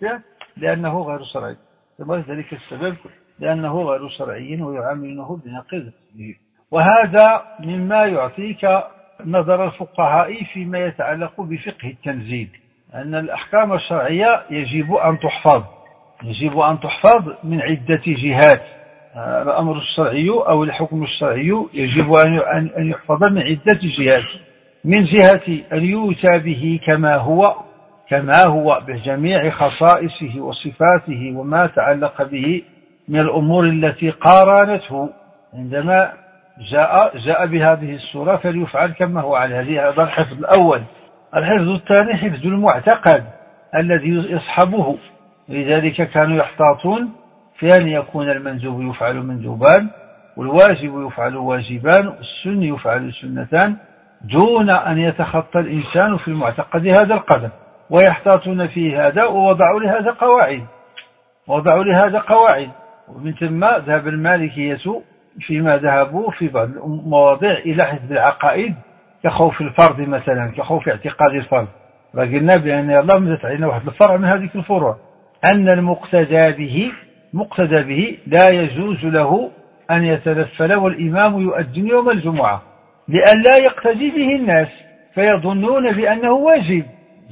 لأنه غير شرعي، ذلك السبب لأنه غير شرعي ويعاملونه بنقيض قصده. وهذا مما يعطيك نظر الفقهاء فيما يتعلق بفقه التنزيل، أن الأحكام الشرعية يجب أن تحفظ يجب أن تحفظ من عدة جهات. الأمر الشرعي أو الحكم الشرعي يجب أن يحفظ من عدة جهات، من جهة أن يؤتى به كما هو كما هو بجميع خصائصه وصفاته وما تعلق به من الأمور التي قارنته عندما جاء جاء بهذه الصورة فليفعل كما هو على هذه. هذا الحفظ الأول. الحفظ الثاني حفظ المعتقد الذي يصحبه، لذلك كانوا يحتاطون في أن يكون المندوب يفعل مندوبان والواجب يفعل واجبان والسن يفعل سنتان دون أن يتخطى الإنسان في المعتقد هذا القدر، ويحتاطون في هذا ووضعوا لهذا قواعد وضعوا لهذا قواعد ومن ثم ذهب المالكية فيما ذهبوا في بعض المواضيع إلى حفظ العقائد كخوف الفرد مثلا، كخوف اعتقاد الفرد. فقلنا بأن الله مدت علينا واحد الفرع من هذه الفروع، أن المقتدى به مقتدى به لا يجوز له أن يتنفل والإمام يؤذن يوم الجمعة لأن لا يقتدي به الناس فيظنون بأنه واجب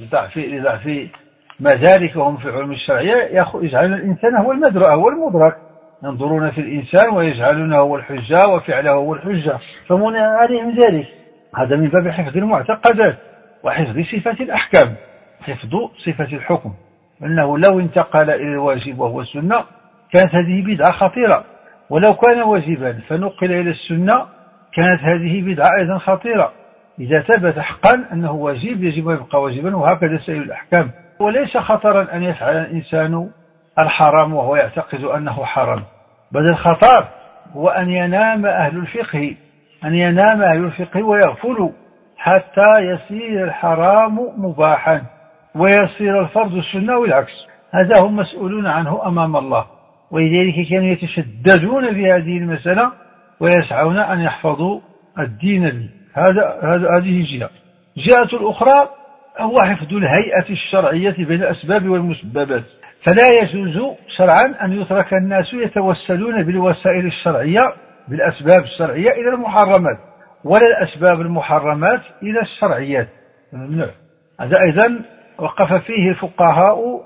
لضعف مداركهم في علم الشرعية، يجعل الإنسان هو المدرك هو المدرك، ينظرون في الإنسان ويجعلونه هو الحجة وفعله هو الحجة فمنع عليهم ذلك. هذا من باب حفظ المعتقدات وحفظ صفة الأحكام، حفظ صفة الحكم، أنه لو انتقل إلى الواجب وهو السنة كانت هذه بدعة خطيرة، ولو كان واجبا فنقل إلى السنة كانت هذه بدعة أيضا خطيرة. إذا ثبت حقا أنه واجب يجب أن يبقى واجبا، وهكذا سائر الأحكام. وليس خطرا أن يفعل الإنسان الحرام وهو يعتقد أنه حرام، بل الخطر هو أن ينام أهل الفقه أن ينام يفقه ويغفل حتى يصير الحرام مباحا ويصير الفرض السنة والعكس. هذا هم مسؤولون عنه أمام الله، ولذلك كانوا يتشددون في هذه المسألة ويسعون أن يحفظوا الدين لي. هذا هذه جهة. جهة الأخرى هو حفظ الهيئة الشرعية بين الأسباب والمسببات. فلا يجوز شرعا أن يترك الناس يتوسلون بالوسائل الشرعية بالأسباب الشرعية إلى المحرمات، ولا الأسباب المحرمات إلى الشرعيات. ممنوع. هذا أيضا وقف فيه الفقهاء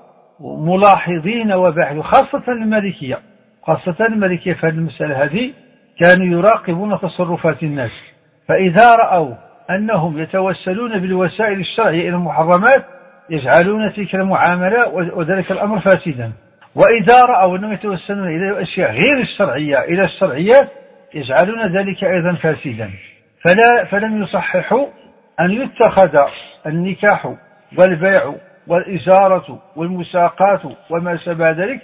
ملاحظين وباحثين، خاصة المالكية خاصة المالكية في هذه المسألة هذه كانوا يراقبون تصرفات الناس، فإذا رأوا أنهم يتوسلون بالوسائل الشرعية إلى المحرمات يجعلون تلك المعاملة وذلك الأمر فاسدا، وإذا رأوا أنهم يتوسلون إلى أشياء غير الشرعية إلى الشرعيات يجعلون ذلك أيضا فاسدا. فلا فلم يصححوا أن يتخذ النكاح والبيع والإجارة والمساقات وما شابه ذلك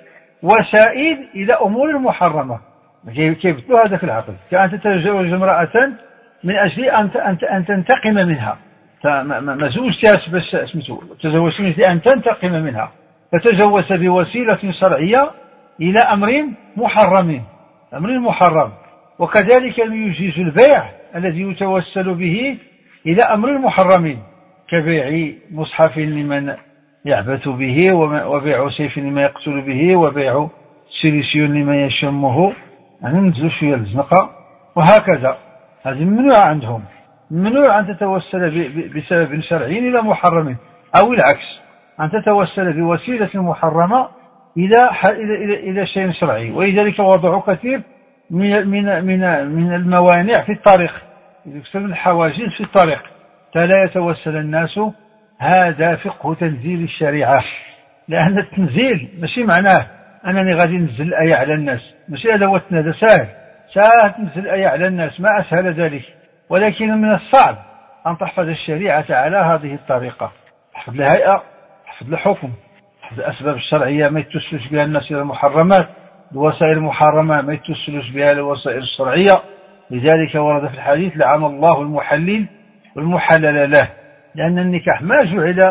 وسائل إلى أمور محرمة. كيف يبطلوا هذا في العقل؟ كأن تتزوج امرأة من أجل أن تنتقم منها، ما زوجتها بس اسمته تزوجت من أجل أن تنتقم منها، فتزوج بوسيلة شرعية إلى أمر محرم أمر محرم. وكذلك يجيز البيع الذي يتوسل به إلى أمر محرم، كبيع مصحف لمن يعبث به، وبيع سيف لمن يقتل به، وبيع سيليسيون لمن يشمه، يعني ننزل شوية الزنقة، وهكذا. هذه ممنوع عندهم، ممنوع أن تتوسل بسبب شرعي إلى محرم، أو العكس أن تتوسل بوسيلة محرمة إلى إلى إلى شيء شرعي. ولذلك وضعوا كثير من من من من الموانع في الطريق، يكسر الحواجز في الطريق، فلا يتوسل الناس. هذا فقه تنزيل الشريعة، لأن التنزيل ماشي معناه أنني غادي ننزل الآية على الناس، ماشي هذا هو هذا سهل سهل تنزل الآية على الناس، ما أسهل ذلك. ولكن من الصعب أن تحفظ الشريعة على هذه الطريقة، تحفظ الهيئة، تحفظ الحكم، تحفظ الأسباب الشرعية ما يتوسلش بها الناس إلى المحرمات، الوسائل المحرمة ما يتوسلش بها الوسائل الشرعية. لذلك ورد في الحديث لعن الله المحلل والمحلل له، لأن النكاح ما جعل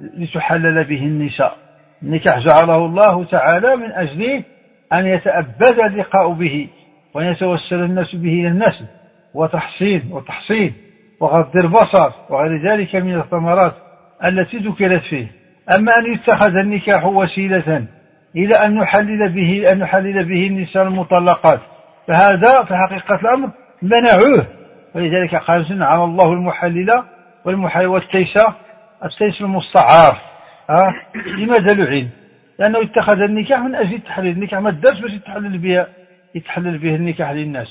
لتحلل به النساء، النكاح جعله الله تعالى من أجل أن يتأبد اللقاء به وأن يتوسل الناس به إلى النسل وتحصين وتحصين وغض البصر وغير ذلك من الثمرات التي ذكرت فيه. أما أن يتخذ النكاح وسيلة إلى أن نحلل به أن نحلل به النساء المطلقات، فهذا في حقيقة الأمر منعوه. ولذلك قال على الله المحلل والمحلل والتيس التيس المستعار. ها لماذا لعن؟ لأنه اتخذ النكاح من أجل التحليل، النكاح ما الدرس باش يتحلل بها يتحلل به النكاح للناس،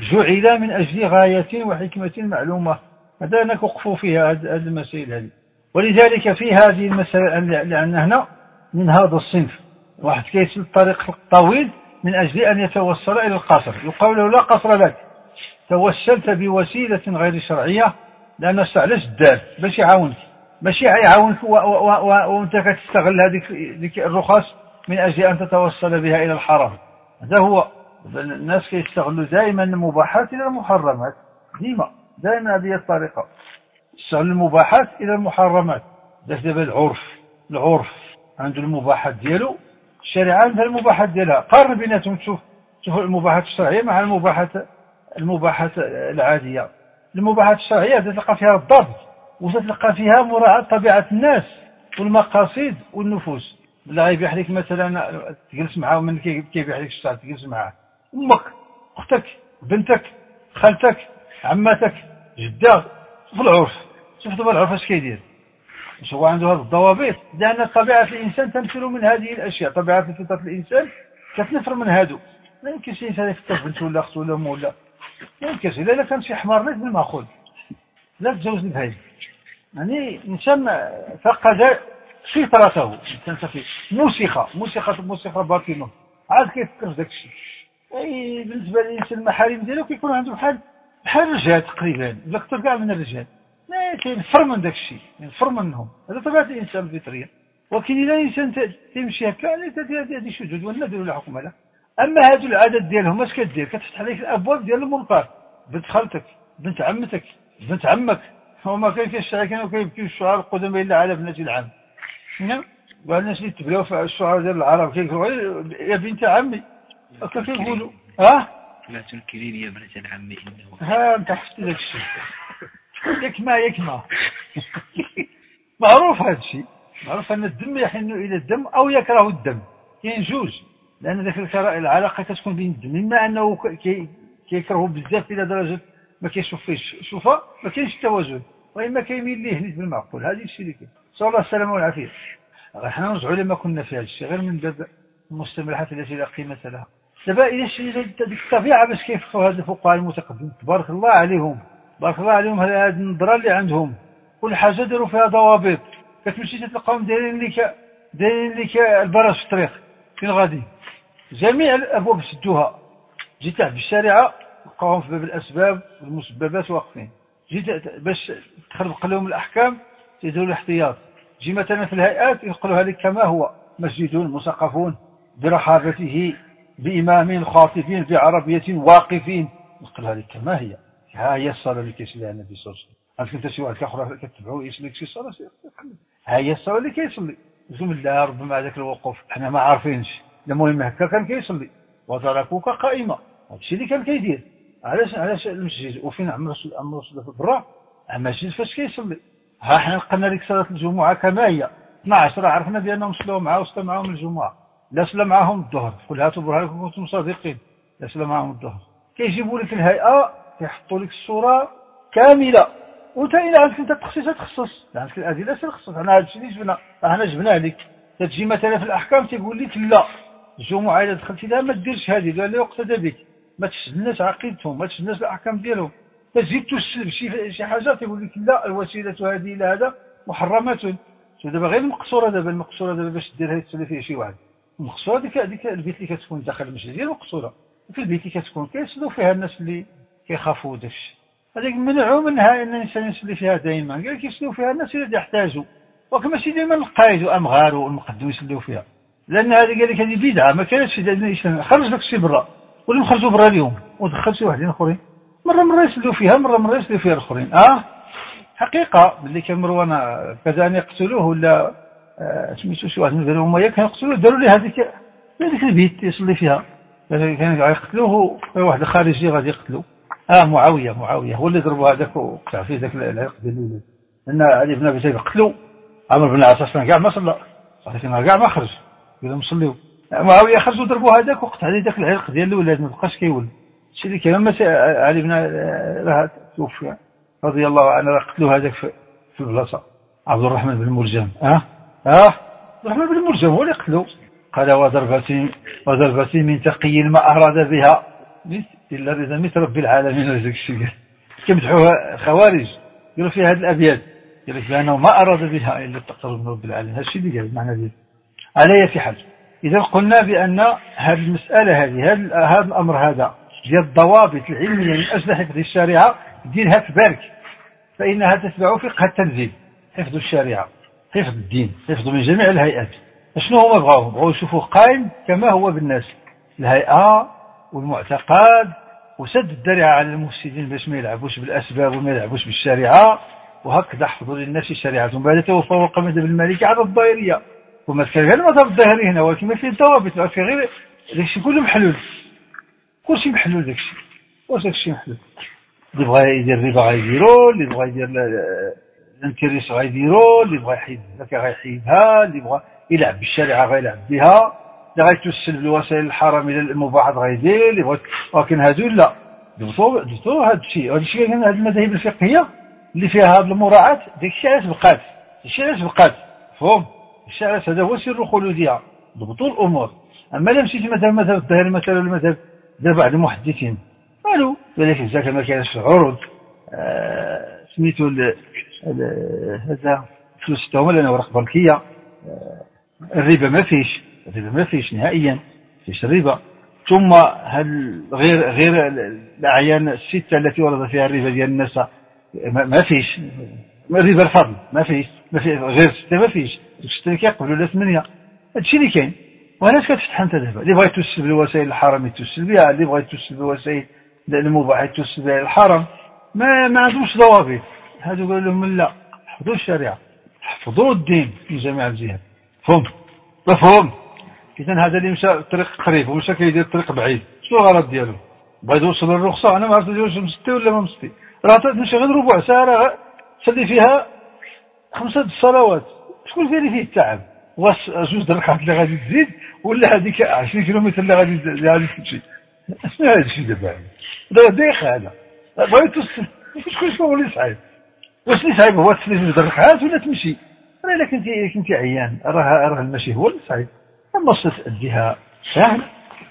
جعل من أجل غاية وحكمة معلومة. هذا أنك وقفوا فيها هذه المسائل هذه. ولذلك في هذه المسائل اللي عندنا هنا من هذا الصنف واحد كيسل الطريق الطويل من أجل أن يتوصل إلى القصر، يقول له لا قصر لك، توسلت بوسيلة غير شرعية، لأن الشرع علاش دار باش يعاونك، ماشي يعاونك وانت كتستغل هذيك الرخص من أجل أن تتوصل بها إلى الحرام. هذا هو الناس كيستغلوا دائما المباحات إلى المحرمات، ديما دائما هذه الطريقة، يستغل المباحات إلى المحرمات. دابا العرف العرف عنده المباحات ديالو، الشريعة عندها المباحات ديالها، قارن بيناتهم تشوف تشوف المباحات الشرعية مع المباحات المباحات العادية. المباحات الشرعية تلقى فيها الضبط وتتلقى فيها مراعاة طبيعة الناس والمقاصد والنفوس. لا يبيح لك مثلا تجلس معاه من كيبيح لك الشرع تجلس معاه أمك، أختك، بنتك، خالتك، عماتك، جدة. شوف العرف، شوف دابا العرف اش كيدير، واش هو عنده هذه الضوابط، لأن طبيعة الإنسان تنفر من هذه الأشياء، طبيعة فطرة الإنسان كتنفر من هادو. ما يمكنش الإنسان يفطر بنته ولا أخته ولا أمه ولا ما يمكنش، إلا إلا كان شي حمار ليس بالمأخوذ لا تجوز بهذه. يعني الإنسان فقد فطرته، الإنسان فيه موسيقى موسيقى موسيقى باطنه، عاد كيفكر في داك الشيء. أي بالنسبة للإنسان المحارم ديالو كيكون عنده بحال بحال الرجال تقريبا ولا أكثر كاع من الرجال، ما كينفر من داك الشيء، ينفر منهم. هذا طبيعة الإنسان الفطرية. ولكن إذا الإنسان تمشي هكا هذه شذوذ ولا نديروا له حكم له. أما هذو العادات ديالهم اش كدير؟ كتفتح عليك الأبواب ديال المنكر، بنت خالتك، بنت عمتك بنت عمك. وما كان كيشعر كانوا كيبكيو الشعراء القدماء إلا على ابنة العم. نعم. والناس اللي تبلاو في الشعراء ديال العرب كيقولوا يا بنت عمي هكا كيقولوا. ها لا تنكرين يا ابنة العم إنه ها انت حفتي داك الشيء. ياك ما ياك ما معروف هذا الشيء، معروف أن الدم يحن إلى الدم أو يكره الدم، كاين جوج، لأن ذاك العلاقة كتكون بين الدم، إما أنه كيكرهه بزاف إلى درجة ما كيشوف فيش شوفه ما كاينش التوازن، وإما كيميل ليه نسبة بالمعقول. هذه الشيء اللي كاين. نسأل الله السلامة والعافية. حنا نرجعوا لما كنا في هذا الشيء غير من باب المستملحات التي لا قيمة لها. دابا إلى الشيء ديك الطبيعة باش كيفقهوا هاد الفقهاء المتقدمين تبارك الله عليهم، تبارك الله عليهم، هذه النظرة اللي عندهم كل حاجة داروا فيها ضوابط. كتمشي تلقاهم دايرين لك دايرين لك البراج في الطريق فين غادي، جميع الأبواب سدوها. جيت تحت بالشارعة تلقاهم في باب الأسباب والمسببات واقفين. جيت باش تخربق لهم الأحكام تيديروا الاحتياط. جي مثلا في الهيئات يقولوها لك كما هو، مسجد مثقفون برحابته بإمامين خاطبين بعربية واقفين، نقولها لك كما هي. ها هي الصلاة اللي كيصليها النبي صلى الله عليه وسلم. هل كنت شي واحد كاخر كتبعوه يصلي شي صلاة؟ ها هي الصلاة اللي كيصلي. زوم لا ربما هذاك الوقوف حنا ما عارفينش، المهم هكا كان كيصلي وتركوك قائمة. هادشي اللي كان كيدير. علاش علاش المسجد وفين عمر عمر رسول في برا المسجد فاش كيصلي؟ ها حنا لقينا لك صلاة الجمعة كما هي اثنا عشر، عرفنا بأنهم صلوا معاه وصلى معاهم الجمعة، لا صلى معاهم الظهر، قل هاتوا برهانكم كنتم صادقين، لا صلى معاهم الظهر. كيجيبوا لك الهيئة كيحطوا لك الصورة كاملة، وانت إلا عندك انت تخصيص تخصص، عندك الأدلة تخصص. حنا هادشي اللي جبنا حنا جبناه لك. تجي مثلا في الأحكام تيقول لك لا الجمعة إذا دخلتي لها ما ديرش هذه، قال لا يقتدى بك، ما تشدناش عقيدتهم، ما تشدناش الأحكام ديالهم. تجي تسلب شي شي حاجة تيقول لك لا الوسيلة هذه إلى هذا محرمة. دابا غير المقصورة، دابا المقصورة دابا باش ديرها يتسلى فيها شي واحد. المقصورة ديك ديك البيت اللي كتكون داخل المسجد ديال المقصورة، في البيت اللي كتكون كيصلوا فيها الناس اللي كيخافوا داكشي. هذيك منعوا منها ان الانسان يصلي فيها دائما، قال كيصلوا فيها الناس اللي يحتاجوا، ولكن ماشي ديما القائد وامغار والمقدم يصلوا فيها، لان هذه قال لك هذه بدعه ما كانتش في دين الاسلام. خرج داك الشيء برا ولا مخرجوا برا اليوم ودخل شي واحدين اخرين، مره مره يصلوا فيها، مره مره يصلوا فيها الاخرين. اه حقيقه ملي كان مروان كذا ان يقتلوه ولا آه سميتو شي واحد من بني اميه كان يقتلوه، داروا ليه هذيك هذيك البيت يصلي فيها، كان يقتلوه واحد خارجي غادي يقتلوه. اه معاويه معاويه هو اللي ضربوا هذاك وقطع فيه ذاك العرق ديال الولد، لان علي بن ابي طالب قتلوا عمرو بن العاص اصلا كاع ما صلى، ولكن كاع ما خرج قالوا نصليو. معاويه خرجوا ضربوا هذاك وقطع عليه ذاك العرق ديال الولد ما بقاش كيولد. هادشي اللي كان لما علي بن راه توفي رضي الله عنه قتلوا هذاك في البلاصه عبد الرحمن بن مرجم. اه اه عبد الرحمن بن مرجم هو اللي قتلوا. قال وضربتي وضربتي من تقي ما اراد بها إلا رضا مثل رب العالمين. ولا الشيء كيمدحوها خوارج يقولوا فيها هذه الأبيات، يقول لك بأنه ما أراد بها إلا التقرب من رب العالمين. هذا الشيء اللي قال المعنى ديال. على أي حال إذا قلنا بأن هذه المسألة هذه هذا الأمر هذا ديال الضوابط العلمية من أجل حفظ الشريعة ديرها في بالك، فإنها تتبع فقه التنزيل، حفظ الشريعة، حفظ الدين، حفظ من جميع الهيئات. شنو هما بغاو؟ بغاو يشوفوه قائم كما هو بالناس، الهيئة والمعتقد وسد الذريعة على المفسدين باش ما يلعبوش بالأسباب وما يلعبوش بالشريعة، وهكذا حفظوا للناس شريعتهم. بعد توفوا المذهب المالكي على الظاهرية، وما كان غير المذهب الظاهري هنا، ولكن ما فيه الضوابط، ما فيه غير داكشي كله محلول، كلشي محلول داكشي، واش داكشي محلول. اللي بغا يدير الربا غيديرو، اللي بغا يدير الانكريس غيديرو، اللي بغا يحيد الزكاة غيحيدها، اللي بغا يلعب بالشريعة غيلعب بها، اللي غيتوسل بالوسائل الحرام الى المباحات غيدير اللي بغا. ولكن هادو لا ضبطوا ضبطوا هذا الشيء. هذا الشيء كان هذه المذاهب الفقهيه اللي فيها هذه المراعاه، داك الشيء علاش بقات، الشيء علاش بقات فهم الشيء علاش. هذا هو سر خلودها، ضبطوا الامور. اما لا مشيتي مثلا مثلا الظاهر مثلا المذهب ديال بعض المحدثين قالوا ولكن الزكاه ما كاينش في العروض، آه سميتو هذا فلوس تاهما لنا ورق بنكيه، آه الربا ما فيش، الربا ما فيش نهائيا، فيش الربا. ثم هل غير غير الاعيان السته التي ورد فيها الربا ديال الناس ما فيش، الربا الفضل ما فيش، ما فيش غير سته ما فيش، السته اللي كيقبلوا ولا ثمانيه. هادشي اللي كاين. والناس كتفتح انت دابا اللي بغا يتوسل بالوسائل الحرام يتوسل بها، اللي بغا يتوسل بالوسائل المباح يتوسل بها الحرام. ما ما عندهمش ضوابط. هذو قالوا لهم لا، حفظوا الشريعة، حفظوا الدين من جميع الجهات. فهم مفهوم. إذن هذا اللي مشى طريق قريب ومشى كيدير طريق بعيد، شنو الغرض ديالو؟ بغا يوصل للرخصة. أنا ما عرفت واش مسطي ولا ما مسطي، راه تمشي غير ربع ساعة راه تصلي فيها خمسة الصلوات، شكون اللي فيه التعب؟ واش جوج د الركعات اللي غادي تزيد ولا هذيك عشرين كيلومتر اللي غادي اللي غادي تمشي؟ شنو هذا الشيء دابا؟ هذا دايخ هذا. بغيت شكون شكون اللي صعيب؟ واش اللي صعيب هو تصلي جوج د الركعات ولا تمشي؟ راه إلا كنتي كنتي عيان راه راه المشي هو اللي صعيب. أما وصلت تأديها سهل،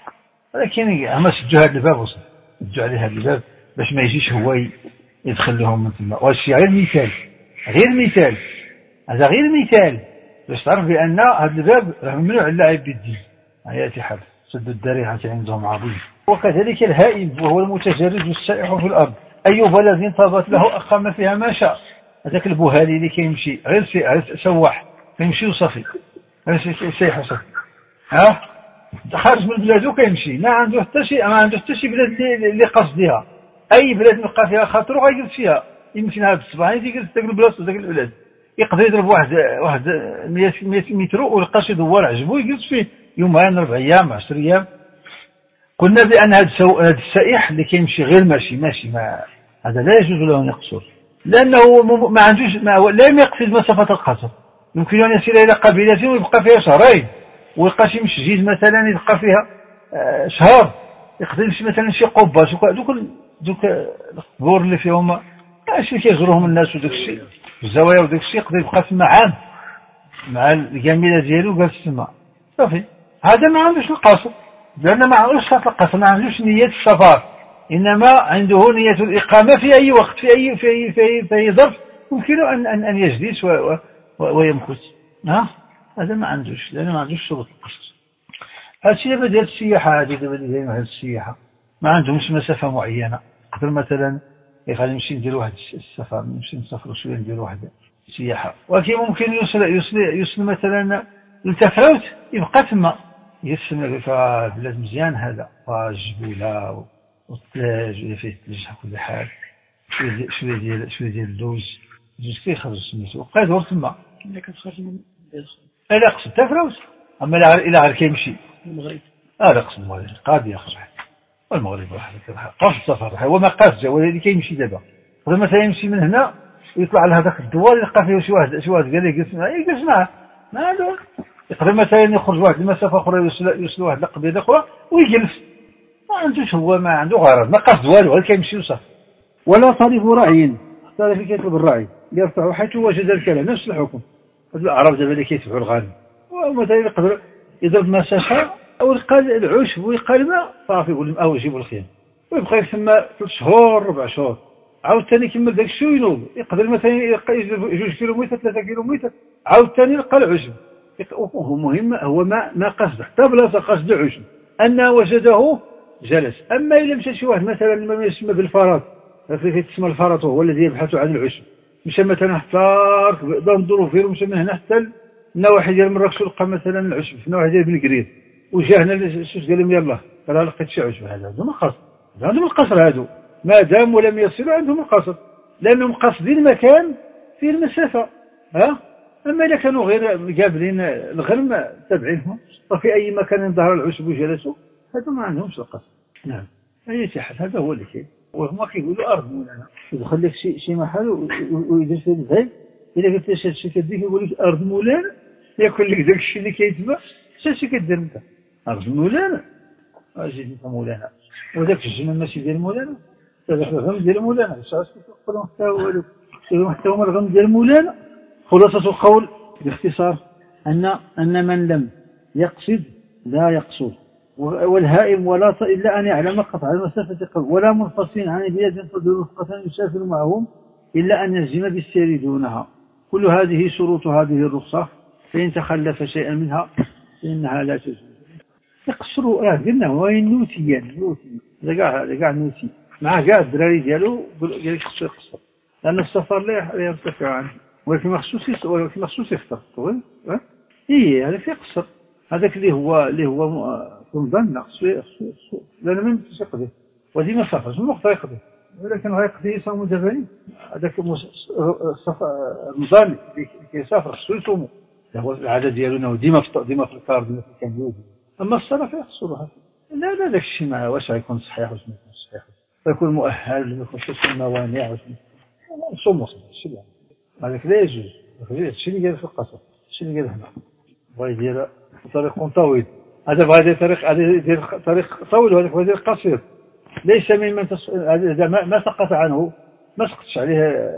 ولكن أما سدوا هذا الباب، وصل سدوا عليه هذا الباب باش ما يجيش هو يدخل لهم من ثم. والشيء غير مثال، غير مثال، هذا غير مثال باش تعرف بأن هذا الباب ممنوع اللعب بالدين. آيات حرف سد الدريعة عندهم عظيم. وكذلك الهائم وهو المتجرد والسائح في الأرض، أي بلد طابت له أقام فيها ما شاء. هذاك البهالي اللي كيمشي غير غير سواح كيمشي وصافي، غير سيح وصافي، ها خارج من بلادو كيمشي، ما عنده حتى شيء، ما عنده حتى شي بلاد اللي قصدها. أي بلاد نلقى فيها خاطرو غيجلس فيها، يمشي نهار الصباح يجلس داك البلاصة داك البلاد، يقدر يضرب واحد واحد مية متر ويلقى شي دوار عجبو يجلس فيه يومين أربع أيام عشر أيام. قلنا بأن هذا السو... هذا السائح اللي كيمشي غير ماشي ماشي ما هذا لا يجوز له أن يقصر، لأنه ما عندوش ما لم يقصد مسافة القصر. يمكن أن يصل إلى قبيلة ويبقى فيها شهرين، ويلقى شي مسجد مثلا يبقى فيها شهر، يقدر يمشي مثلا شي قبة دوك دوك القبور اللي فيهم ماشي اللي كيزورهم الناس وداك الشيء الزوايا وداك الشيء، يقدر يبقى تما عام مع الجميلة ديالو جالس تما صافي. هذا ما عندوش القصر، لأن ما عندوش القصر، ما عندوش نية السفر، إنما عنده نية الإقامة في أي وقت في أي في أي في أي, في أي ظرف يمكن أن أن أن يجلس ويمكث. ها هذا ما عندوش، لأنه ما عندوش شروط القصر. هذا الشيء دابا ديال السياحة، هذه دابا اللي هذه السياحة ما عندهمش مسافة معينة. قدر مثلا يخلي نمشي ندير واحد السفر، نمشي نسافروا شوية ندير واحد السياحة، ولكن ممكن يوصل يوصل يوصل مثلا لتفاوت يبقى تما يسمى في بلاد مزيان هذا، الجبولة والثلج فيه الثلج على كل حال، شوية ديال شوية ديال اللوز جوج كيخرج سميتو وبقى يدور تما. إلا كتخرج من إلا قصد تفاوت، أما إلا إلا غير كيمشي المغرب هذا قصد المغرب قاضي يخرج والمغرب واحد قاصد السفر هو ما قاصد هو اللي كيمشي دابا. مثلا يمشي من هنا ويطلع لهذاك الدوار يلقى فيه شي واحد شي واحد قال لي جلس معاه يجلس معاه، ما عنده. يقدر مثلا يخرج واحد المسافة أخرى يوصل يوصل واحد القبيلة أخرى ويجلس، ما عندوش هو ما عنده غرض، ما قاصد والو غير كيمشي وصافي. ولا طالب راعي اختار في كتب الراعي يرفع حيث وجد الكلام نفس الحكم. الأعراب دابا اللي كيتبعوا الغالب ومثلا يقدر يضرب مسافة أو يلقى العشب ويلقى الماء صافي يقول أو يجيبوا الخيام ويبقى يسمى ثلاث شهور ربع شهور. عاود ثاني كيما داك الشيء ينوض، يقدر مثلا يلقى جوج كيلومتر ثلاثة كيلومتر، عاود ثاني يلقى العشب. هو مهم هو ما ما قصد حتى بلاصه قصد عشب أن وجده جلس. أما إلا مشى شي واحد مثلا ما يسمى بالفرط، في تسمى الفرط هو الذي يبحث عن العشب، مشى مثلا حتى ندورو فيه ومشى من هنا حتى النواحي ديال مراكش ولقى مثلا العشب في النواحي ديال بلقريد وجا هنا السوس قال لهم يلاه راه لقيت شي عشب. هذا عندهم القصد، عندهم القصر هادو ما دام ولم يصلوا عندهم القصد لأنهم قاصدين المكان في المسافة. ها أما إذا كانوا غير قابلين الغرم تابعينهم وفي أي مكان ظهر العشب وجلسوا هذا ما عندهمش القصد. نعم أي حال هذا هو اللي كاين. وهما كيقولوا أرض مولانا، يدخل لك شي شي محل ويدير فيه الزهيد، إلا قلت له شي شي كديك يقول لك أرض مولانا، ياكل لك داك الشيء اللي كيتباع. شي كدير أنت أرض مولانا أجي أنت مولانا وذاك الجنون ماشي ديال مولانا، هذاك الغم ديال مولانا باش عرفتي تقولوا حتى والو حتى هما الغم ديال مولانا. خلاصة القول باختصار أن أن من لم يقصد لا يقصد، والهائم ولا إلا أن يعلم قطع المسافة ولا منفصل عن البلاد ينتظر رفقة يسافر معهم إلا أن يلزم بالسير دونها. كل هذه شروط هذه الرخصة، فإن تخلف شيئا منها فإنها لا تجوز. يقصروا راه قلنا هو النوتي نوتي لقى لقى نوتي مع كاع الدراري ديالو قال لك خصو يقصر لأن السفر لا يرتفع عنه، ولكن مخصوص ولكن مخصوص يفطر ها إيه هذا في قصر. هذاك اللي هو اللي هو رمضان خصو لأن ما يقدر وديما سافر شنو وقت يقدر ولكن غيقضي يصوم دابا هذاك رمضان اللي كيسافر خصو يصوموا، هو العاده ديالو انه ديما في ديما في الكار ديما في الكامبيوتر. اما الصلاه فيخصو لها لا لا داك الشيء ما واش غيكون صحيح واش ما يكونش صحيح، غيكون مؤهل ما يكونش فيه موانع واش نصوموا الشيء هذاك لا يجوز. هذا الشيء اللي قال في القصر، الشيء اللي قال هنا بغا يدير طريق طويل، هذا بغا يدير طريق هذا يدير طريق طويل وهذاك بغا يدير قصير، ليس ممن تص... هذا ما سقط عنه ما سقطش عليه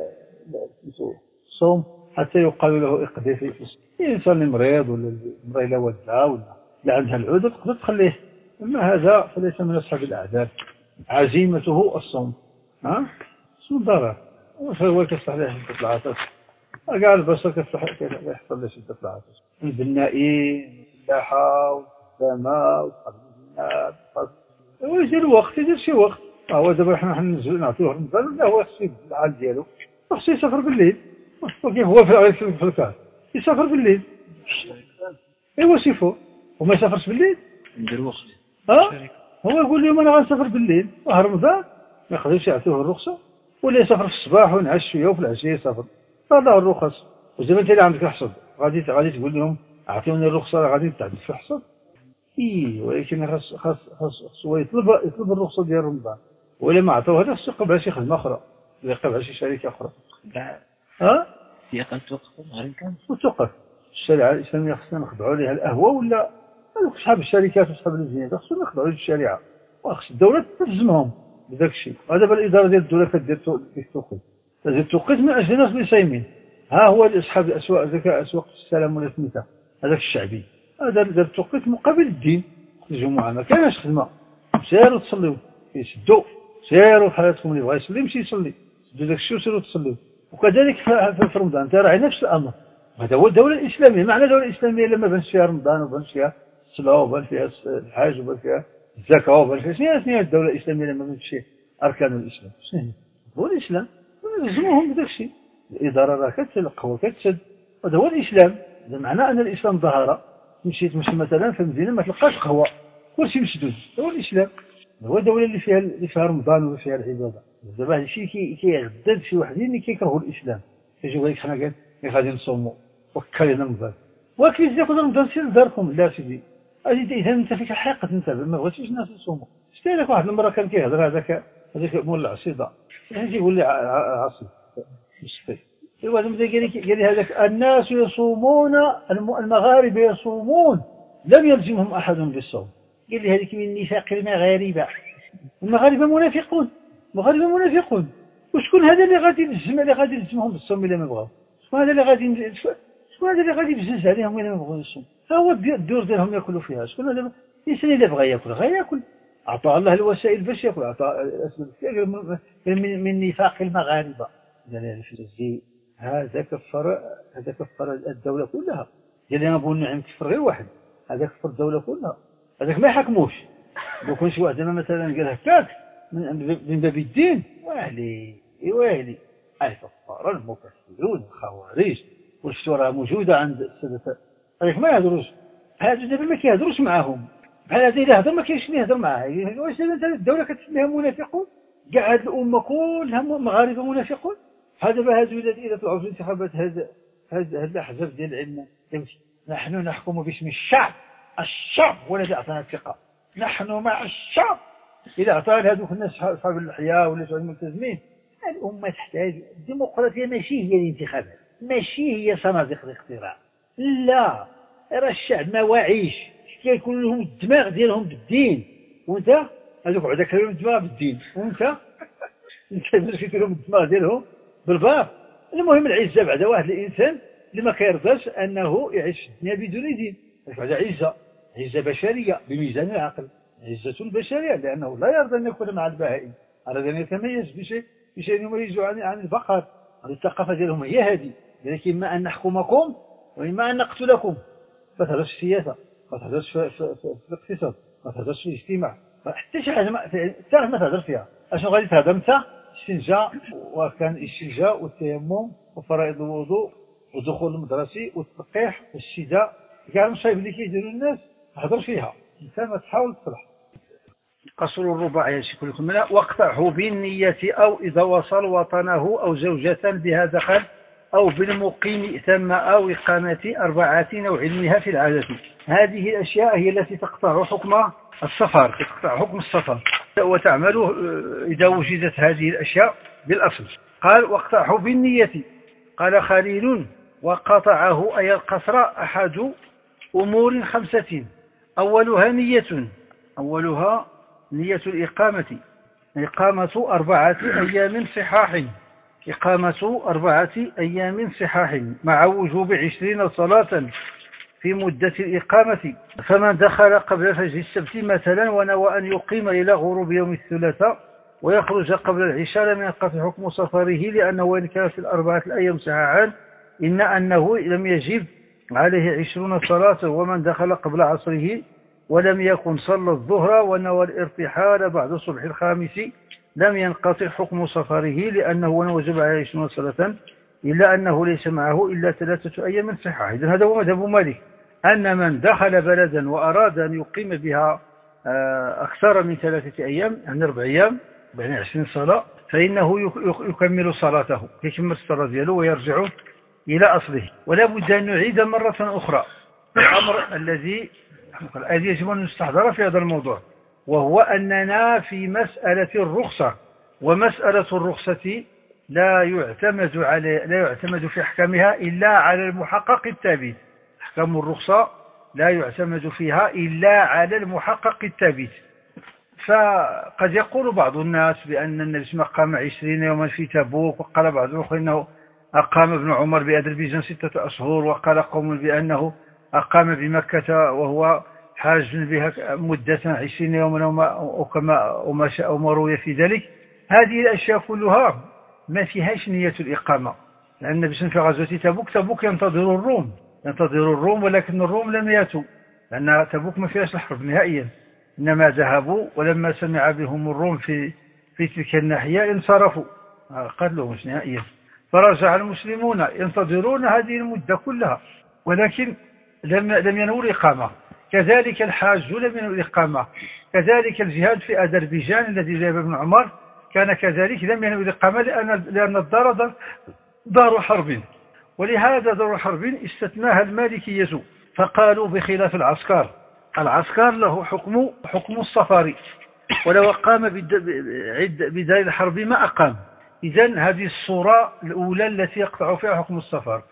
الصوم حتى يقال له اقضي في الانسان المريض ولا المرأة لا والدها ولا لا عندها العذر تقدر تخليه، اما هذا فليس من اصحاب الاعذار، عزيمته الصوم. ها صوم ضرر هو كيصلح له شده العطش، كاع البشر كيصلح كيحصل له شده العطش، البنائين والفلاحه والسماء والقبيلات ويجي الوقت يدير شي وقت. هو دابا حنا حننزلوا نعطيوه رمضان لا هو خصو العال ديالو خصو يسافر بالليل، كيف هو في في الكار يسافر بالليل ايوا سيفو وما يسافرش بالليل ندير وقت. ها هو يقول لهم انا غنسافر بالليل نهار رمضان ما يقدرش يعطيوه الرخصه، ولا يسافر في الصباح ونعس شويه وفي العشيه يسافر هذا الرخص. ودابا انت اللي عندك الحصد غادي غادي تقول لهم اعطيوني الرخصه غادي تعدل في الحصد. اي ولكن خاص خاص خاص هو يطلب يطلب الرخصه ديال رمضان، ولا ما عطوه هذا خصو يقبل شي خدمه اخرى ولا يقبل شي شركه اخرى. ها هي توقف المغرب كامل وتوقف الشريعه الاسلاميه خصنا نخضعوا لها الاهواء ولا هذوك صحاب الشركات وصحاب الجهات خصنا نخضعوا للشريعه وخص الدوله تلزمهم بداك الشيء. هذا بالاداره ديال الدوله كدير التوقيت لازم التوقيت من اجل الناس اللي صايمين. ها هو اصحاب الاسواق ذاك اسواق السلام ولا سميتها هذاك الشعبي هذا دار التوقيت مقابل الدين. الجمعه ما كانش خدمه سيروا تصليوا يسدوا سيروا حالاتكم اللي بغا يصلي يمشي يصلي سدوا داك الشيء وسيروا تصليوا. وكذلك في رمضان انت راعي نفس الامر. هذا هو الدوله الاسلاميه. معنى الدوله الاسلاميه لما بانش فيها رمضان وبان فيها الصلاه وبان فيها الحج وبان فيها الزكاه وبان فيها شنو هي الدوله الاسلاميه لما بانش فيها اركان الاسلام شنو هو الاسلام لزموهم بداك الشيء. الاداره راه كتلقى وكتسد هذا هو الاسلام. هذا معنى ان الاسلام ظهر. مشيت مشي مثلا في المدينه ما تلقاش قهوه كلشي مسدود هو الاسلام. هو الدوله اللي فيها اللي فيها رمضان وفيها فيها العباده. دابا هذا الشيء كيغدد شي وحدين اللي كيكرهوا الاسلام كيجيو لك حنا قال غادي نصوموا وكلنا رمضان وكيف تاخذ رمضان سير لداركم لا سيدي اذا انت فيك حقد انت ما بغيتيش الناس يصوموا. شتي لك واحد المره كان كيهضر هذاك هذاك مول العصيده يعني يقول لي عصيد مشتي ايوا هذا قال لي قال لي هذاك الناس يصومون المغاربه يصومون لم يلزمهم احد بالصوم. قال لي هذيك من نفاق المغاربه. المغاربه منافقون المغاربه منافقون وشكون هذا اللي غادي يلزم اللي غادي يلزمهم بالصوم الا ما بغاو؟ شكون هذا اللي غادي شكون هذا اللي غادي يبزز عليهم الا ما بغاو يصوموا؟ ها هو الدور ديالهم ياكلوا فيها. شكون هذا الانسان اللي بغى ياكل غياكل اعطى الله الوسائل باش ياكل اعطى من, من نفاق المغاربه. يعني في هذا كفر هذا كفر الدوله كلها. قال لي انا بغيت نعم كفر غير واحد هذا كفر الدوله كلها. هذاك ما يحكموش لو كان شي واحد مثلا قال هكاك من باب الدين واهلي واهلي اي كفار المكفرون الخوارج والشتوى راه موجوده عند الساده هذاك ما يهضروش. هادو دابا ما كيهضروش معاهم بحال هذا الا هضر ما كاينش اللي يهضر معاه. واش انت الدوله كتسميها منافقون؟ كاع هذه الامه كلها مغاربه منافقون. هذا دابا هادو اذا طلعوا في الانتخابات هذا هذا الاحزاب ديال العلم نحن نحكم باسم الشعب الشعب هو الذي اعطانا الثقه نحن مع الشعب. إذا اعطى لهذوك الناس أصحاب الأحياء ولا شو الملتزمين الأمة تحتاج الديمقراطية ماشي هي الانتخابات ماشي هي صناديق الاقتراع لا راه الشعب ما واعيش كيكون لهم الدماغ ديالهم بالدين وانت هذوك بعدا كيكون لهم الدماغ بالدين وانت انت باش كيكون لهم الدماغ ديالهم بالباب. المهم العزة بعدا واحد الإنسان اللي ما كيرضاش أنه يعيش في الدنيا بدون دين بعدا عزة عزة بشرية بميزان العقل عزة البشرية لأنه لا يرضى أن يكون مع البهائم أراد أن يتميز بشيء بشيء يميز عن عن البقر. الثقافة ديالهم هي هذه لكن إما أن نحكمكم وإما أن نقتلكم. ما تهدرش في السياسة ما تهدرش في, في, في, في الاقتصاد ما تهدرش في الاجتماع حتى شي حاجة ما, ما تهدر فيها. أشنو غادي تهدر أنت؟ الاستنجاء وكان الاستنجاء والتيمم وفرائض الوضوء ودخول المدرسي والتلقيح والشداء كاع المصايب اللي كيديروا الناس تهدر فيها. انت ما تحاول تصلح. قصر الرباعية كلكم منها. واقطعه بالنية أو إذا وصل وطنه أو زوجة بها دخل أو بالمقيم ثم أو إقامة أربعة أو علمها في العادة. هذه الأشياء هي التي تقطع حكم السفر، تقطع حكم السفر وتعمل إذا وجدت هذه الأشياء بالأصل. قال واقطعه بالنية. قال خليل وقطعه أي القصر أحد أمور خمسة، أولها نية، أولها نية الإقامة، إقامة أربعة أيام صحاح، إقامة أربعة أيام صحاح مع وجوب عشرين صلاة في مدة الإقامة. فمن دخل قبل فجر السبت مثلا ونوى أن يقيم إلى غروب يوم الثلاثاء ويخرج قبل العشاء لم ينقطع حكم سفره، لأنه وإن كان في الأربعة الأيام صحاحا إن أنه لم يجب عليه عشرون صلاة. ومن دخل قبل عصره ولم يكن صلى الظهر ونوى الارتحال بعد صبح الخامس لم ينقطع حكم سفره، لأنه وجب عليه عشرون صلاة إلا أنه ليس معه إلا ثلاثة أيام صحاح. إذن هذا هو مذهب مالك، أن من دخل بلدا وأراد أن يقيم بها أكثر من ثلاثة أيام يعني أربع أيام يعني عشرين صلاة فإنه يكمل صلاته، يكمل الصلاة دياله ويرجع إلى أصله. ولا بد أن نعيد مرة أخرى الأمر الذي الذي يجب أن نستحضر في هذا الموضوع، وهو أننا في مسألة الرخصة، ومسألة الرخصة لا يعتمد على لا يعتمد في أحكامها إلا على المحقق الثابت. أحكام الرخصة لا يعتمد فيها إلا على المحقق الثابت. فقد يقول بعض الناس بأن النبي صلى الله عليه وسلم أقام عشرين يوما في تبوك، وقال بعض الآخر إنه أقام ابن عمر بأذربيجان ستة أشهر، وقال قوم بأنه أقام بمكة وهو حاج بها مدة عشرين يوما وما روي في ذلك. هذه الأشياء كلها ما فيهاش نية الإقامة، لأن النبي صلى الله عليه وسلم في غزوة تبوك تبوك ينتظر الروم ينتظر الروم ولكن الروم لم يأتوا، لأن تبوك ما فيهاش الحرب نهائيا، إنما ذهبوا ولما سمع بهم الروم في في تلك الناحية انصرفوا قتلوا مش نهائيا. فرجع المسلمون ينتظرون هذه المدة كلها ولكن لم لم ينووا الإقامة. كذلك الحاج لم ينووا الإقامة، كذلك الجهاد في أذربيجان الذي ذهب ابن عمر كان كذلك لم ينووا الإقامة، لأن لأن الدار دار, دار حرب، ولهذا دار حرب استثناها المالكية فقالوا بخلاف العسكر، العسكر له حكم حكم السفر، ولو قام بدار الحرب ما أقام. إذن هذه الصورة الأولى التي يقطع فيها حكم السفر،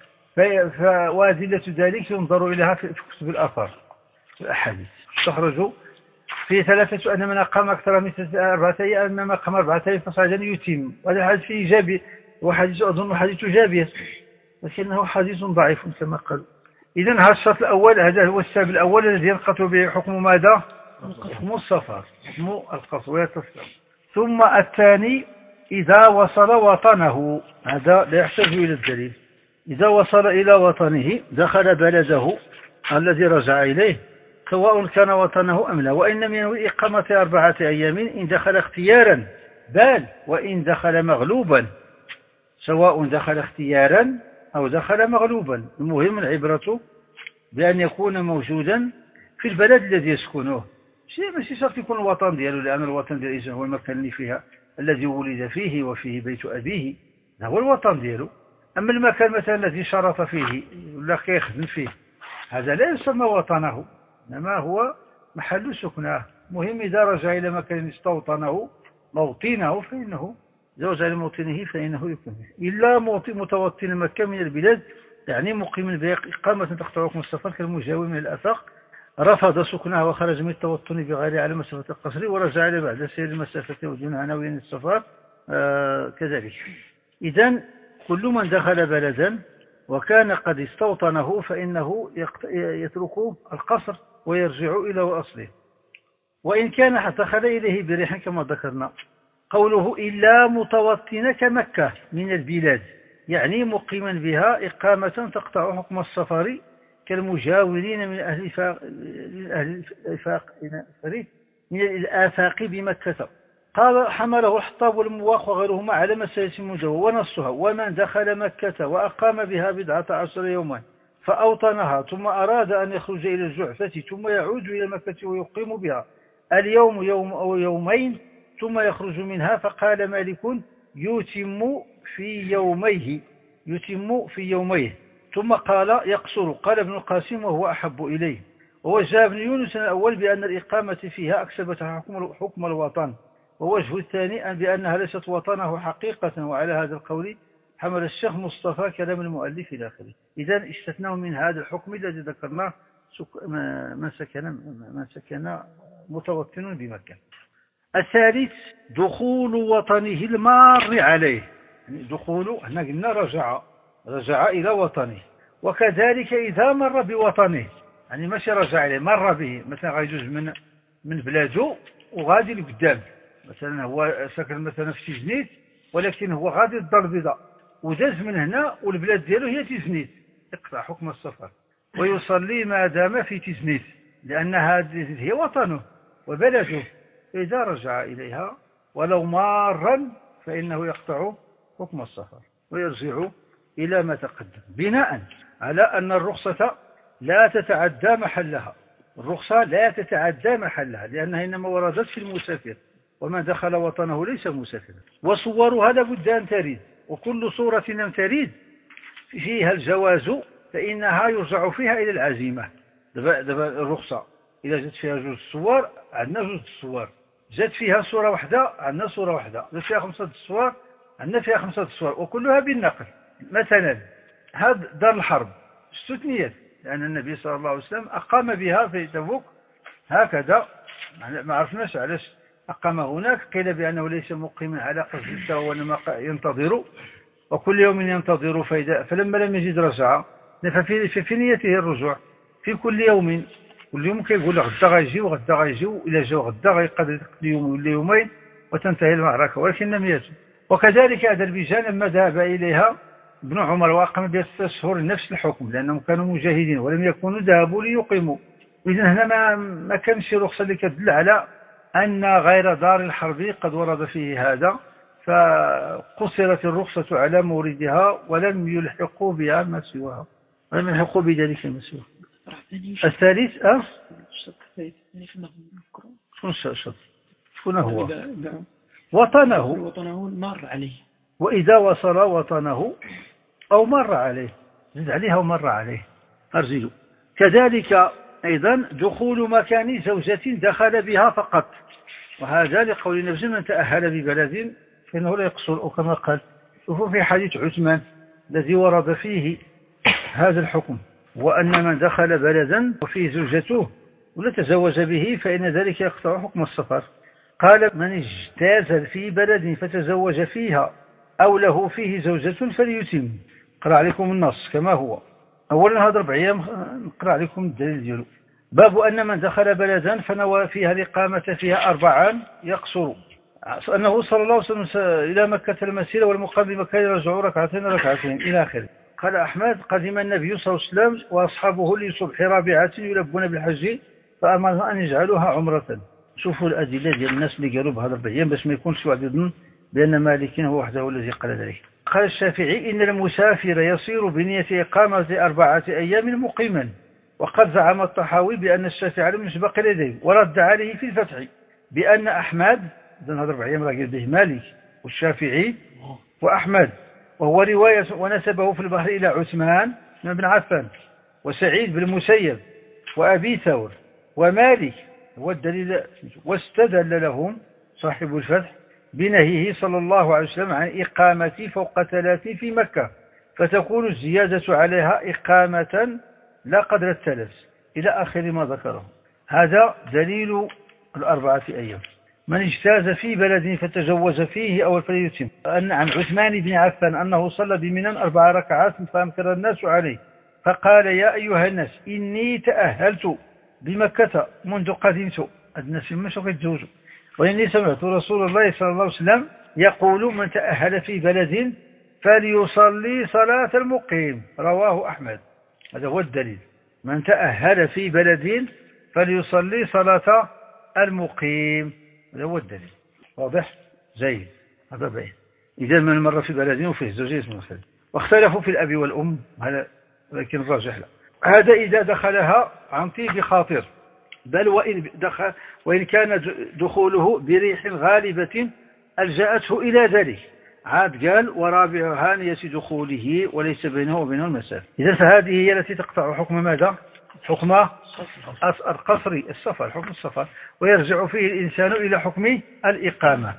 فوازلة ذلك ينظر إليها في كتب الآثار الأحاديث تخرج في ثلاثة أن من أقام أكثر من أربعة أيام أنما أقام أربعة أيام فصعدا يتم. وهذا الحديث فيه إيجابي، وحديث أظن حديث جابر لكنه حديث ضعيف كما قالوا. إذن هذا الشرط الأول، هذا هو السبب الأول الذي ينقطع به حكم ماذا؟ حكم السفر، حكم القصر ويتصل. ثم الثاني إذا وصل وطنه، هذا لا يحتاج إلى الدليل. إذا وصل إلى وطنه دخل بلده الذي رجع إليه سواء كان وطنه أم لا، وإن لم ينوي إقامة أربعة أيام إن دخل اختيارا بل وإن دخل مغلوبا، سواء دخل اختيارا أو دخل مغلوبا. المهم العبرة بأن يكون موجودا في البلد الذي يسكنه، شيء ماشي شرط يكون الوطن دياله، لأن الوطن دياله هو المكان اللي فيها الذي ولد فيه وفيه بيت أبيه، هو الوطن دياله. أما المكان مثلا الذي شرط فيه ولا كيخدم فيه هذا لا يسمى وطنه، إنما هو محل سكنه. مهم إذا رجع إلى مكان استوطنه موطنه فإنه إذا رجع إلى موطنه فإنه يكون، إلا متوطن مكان من البلاد يعني مقيم بها إقامة تقطع حكم السفر كالمجاور من الآفاق رفض سكنها وخرج من التوطن بغير على مسافة القصر ورجع إلى بعد سير المسافة ودون عناوين السفر آه كذلك. إذن كل من دخل بلدا وكان قد استوطنه فإنه يترك القصر ويرجع إلى أصله، وإن كان دخل إليه بريح كما ذكرنا. قوله إلا متوطن كمكة من البلاد يعني مقيما بها إقامة تقطع حكم السفر كالمجاورين من أهل الآفاق من الآفاق بمكة. قال حمله الحطاب والمواق وغيرهما على مسألة المجاور ونصها ومن دخل مكة وأقام بها بضعة عشر يوما فأوطنها ثم أراد أن يخرج إلى الجعفة ثم يعود إلى مكة ويقيم بها اليوم يوم أو يومين ثم يخرج منها. فقال مالك يتم في يوميه يتم في يوميه ثم قال يقصر. قال ابن القاسم وهو أحب إليه. ووجه ابن يونس الأول بأن الإقامة فيها أكسبتها حكم, حكم الوطن، ووجه الثاني أن بأنها ليست وطنه حقيقة. وعلى هذا القول حمل الشيخ مصطفى كلام المؤلف إلى آخره. إذن استثنوا من هذا الحكم الذي ذكرناه من سكن من سكن متوطن بمكة. الثالث دخول وطنه المار عليه، يعني دخول هنا قلنا رجع رجع إلى وطنه. وكذلك إذا مر بوطنه، يعني ماشي رجع إليه، مر به، مثلا غيجوز من من بلاده وغادي لقدام، مثلا هو ساكن مثلا في تيزنيت ولكن هو غادي للدار البيضاء وداز من هنا والبلاد ديالو هي تيزنيت، يقطع حكم السفر ويصلي ما دام في تيزنيت لأن هذه هي وطنه وبلده. إذا رجع إليها ولو مارا فإنه يقطع حكم السفر ويرجع إلى ما تقدم، بناء على أن الرخصة لا تتعدى محلها. الرخصة لا تتعدى محلها لأنها إنما وردت في المسافر، ومن دخل وطنه ليس مسافرا. وصورها لابد أن تريد، وكل صورة لم تريد فيها الجواز فإنها يرجع فيها إلى العزيمة. دابا دابا الرخصة إذا جت فيها جوج الصور عندنا جوج الصور، جت فيها صورة واحدة عندنا صورة واحدة، جت فيها خمسة الصور عندنا فيها خمسة الصور، وكلها بالنقل. مثلا هذا دار الحرب استثنيت لأن النبي صلى الله عليه وسلم أقام بها في تبوك هكذا، ما عرفناش علاش أقام هناك. قيل بأنه ليس مقيما على قصد وإنما ينتظر، وكل يوم ينتظر فإذا فلما لم يجد رجع. ففي في نيته الرجوع في كل يوم، كل يوم كيقول له غدا غيجي وغدا غيجي، وإلا جاو غدا غيقدر يوم ولا يومين وتنتهي المعركة، ولكن لم يجد. وكذلك أذربيجان لما ذهب إليها ابن عمر وأقام بها ستة أشهر نفس الحكم لأنهم كانوا مجاهدين ولم يكونوا ذهبوا ليقيموا. إذن هنا ما ما كانش رخصة اللي كتدل على أن غير دار الحرب قد ورد فيه هذا، فقصرت الرخصة على موردها ولم يلحقوا بها ما سواها، ولم يلحقوا بذلك ما سواها. الثالث أه شكون الشرط؟ شكون هو؟ وطنه وطنه مر عليه، وإذا وصل وطنه أو مر عليه، زد عليها ومر عليه أرجل. كذلك أيضا دخول مكان زوجة دخل بها فقط، وهذا لقول النبي من تأهل ببلد فإنه لا يقصر، أو كما قال شوفوا في حديث عثمان الذي ورد فيه هذا الحكم، وأن من دخل بلدا وفيه زوجته ولا تزوج به فإن ذلك يقطع حكم السفر. قال من اجتاز في بلد فتزوج فيها أو له فيه زوجة فليتم. قرأ عليكم النص كما هو. أولا هذا أربع أيام نقرأ عليكم الدليل ديالو. باب أن من دخل بلدا فنوى فيها الإقامة فيها أربعا يقصر، أنه صلى الله عليه وسلم إلى مكة المسيرة والمقام بمكة يرجع ركعتين ركعتين إلى آخره. قال أحمد قدم النبي صلى الله عليه وسلم وأصحابه لصبح رابعة يلبون بالحج فأمرنا أن يجعلوها عمرة. شوفوا الأدلة ديال الناس اللي قالوا بهذا أربع أيام باش ما يكونش واحد يظن بأن مالك هو وحده الذي قال ذلك. قال الشافعي إن المسافر يصير بنية إقامة أربعة أيام مقيما، وقد زعم الطحاوي بأن الشافعي لم يسبق إليه، ورد عليه في الفتح بأن أحمد إذن هذا أربع أيام راجل به مالك والشافعي وأحمد، وهو رواية ونسبه في البحر إلى عثمان بن عفان وسعيد بن المسيب وأبي ثور ومالك، هو الدليل. واستدل لهم صاحب الفتح بنهيه صلى الله عليه وسلم عن إقامة فوق ثلاث في مكة، فتكون الزيادة عليها إقامة لا قدر الثلاث إلى آخر ما ذكره. هذا دليل الأربعة أيام. من اجتاز في بلد فتجوز فيه أو فليتم. أن عن عثمان بن عفان أنه صلى بمنى أربع ركعات فأنكر الناس عليه فقال يا أيها الناس إني تأهلت بمكة منذ قدمت. الناس مش يتزوجوا، وإني سمعت رسول الله صلى الله عليه وسلم يقول من تأهل في بلد فليصلي صلاة المقيم، رواه أحمد. هذا هو الدليل، من تأهل في بلد فليصلي صلاة المقيم، هذا هو الدليل. واضح زين هذا بعيد. إذا من مر في بلد وفيه زوجين اسمه خالد. واختلفوا في الأب والأم هذا، لكن الراجح لا. هذا إذا دخلها عن طيب خاطر بل وإن, دخل وإن كان دخوله بريح غالبة ألجأته إلى ذلك. عاد قال ورابعها نية دخوله وليس بينه وبينه المسافة. إذن فهذه هي التي تقطع حكم ماذا؟ حكم القصر السفر، حكم السفر، ويرجع فيه الإنسان إلى حكم الإقامة.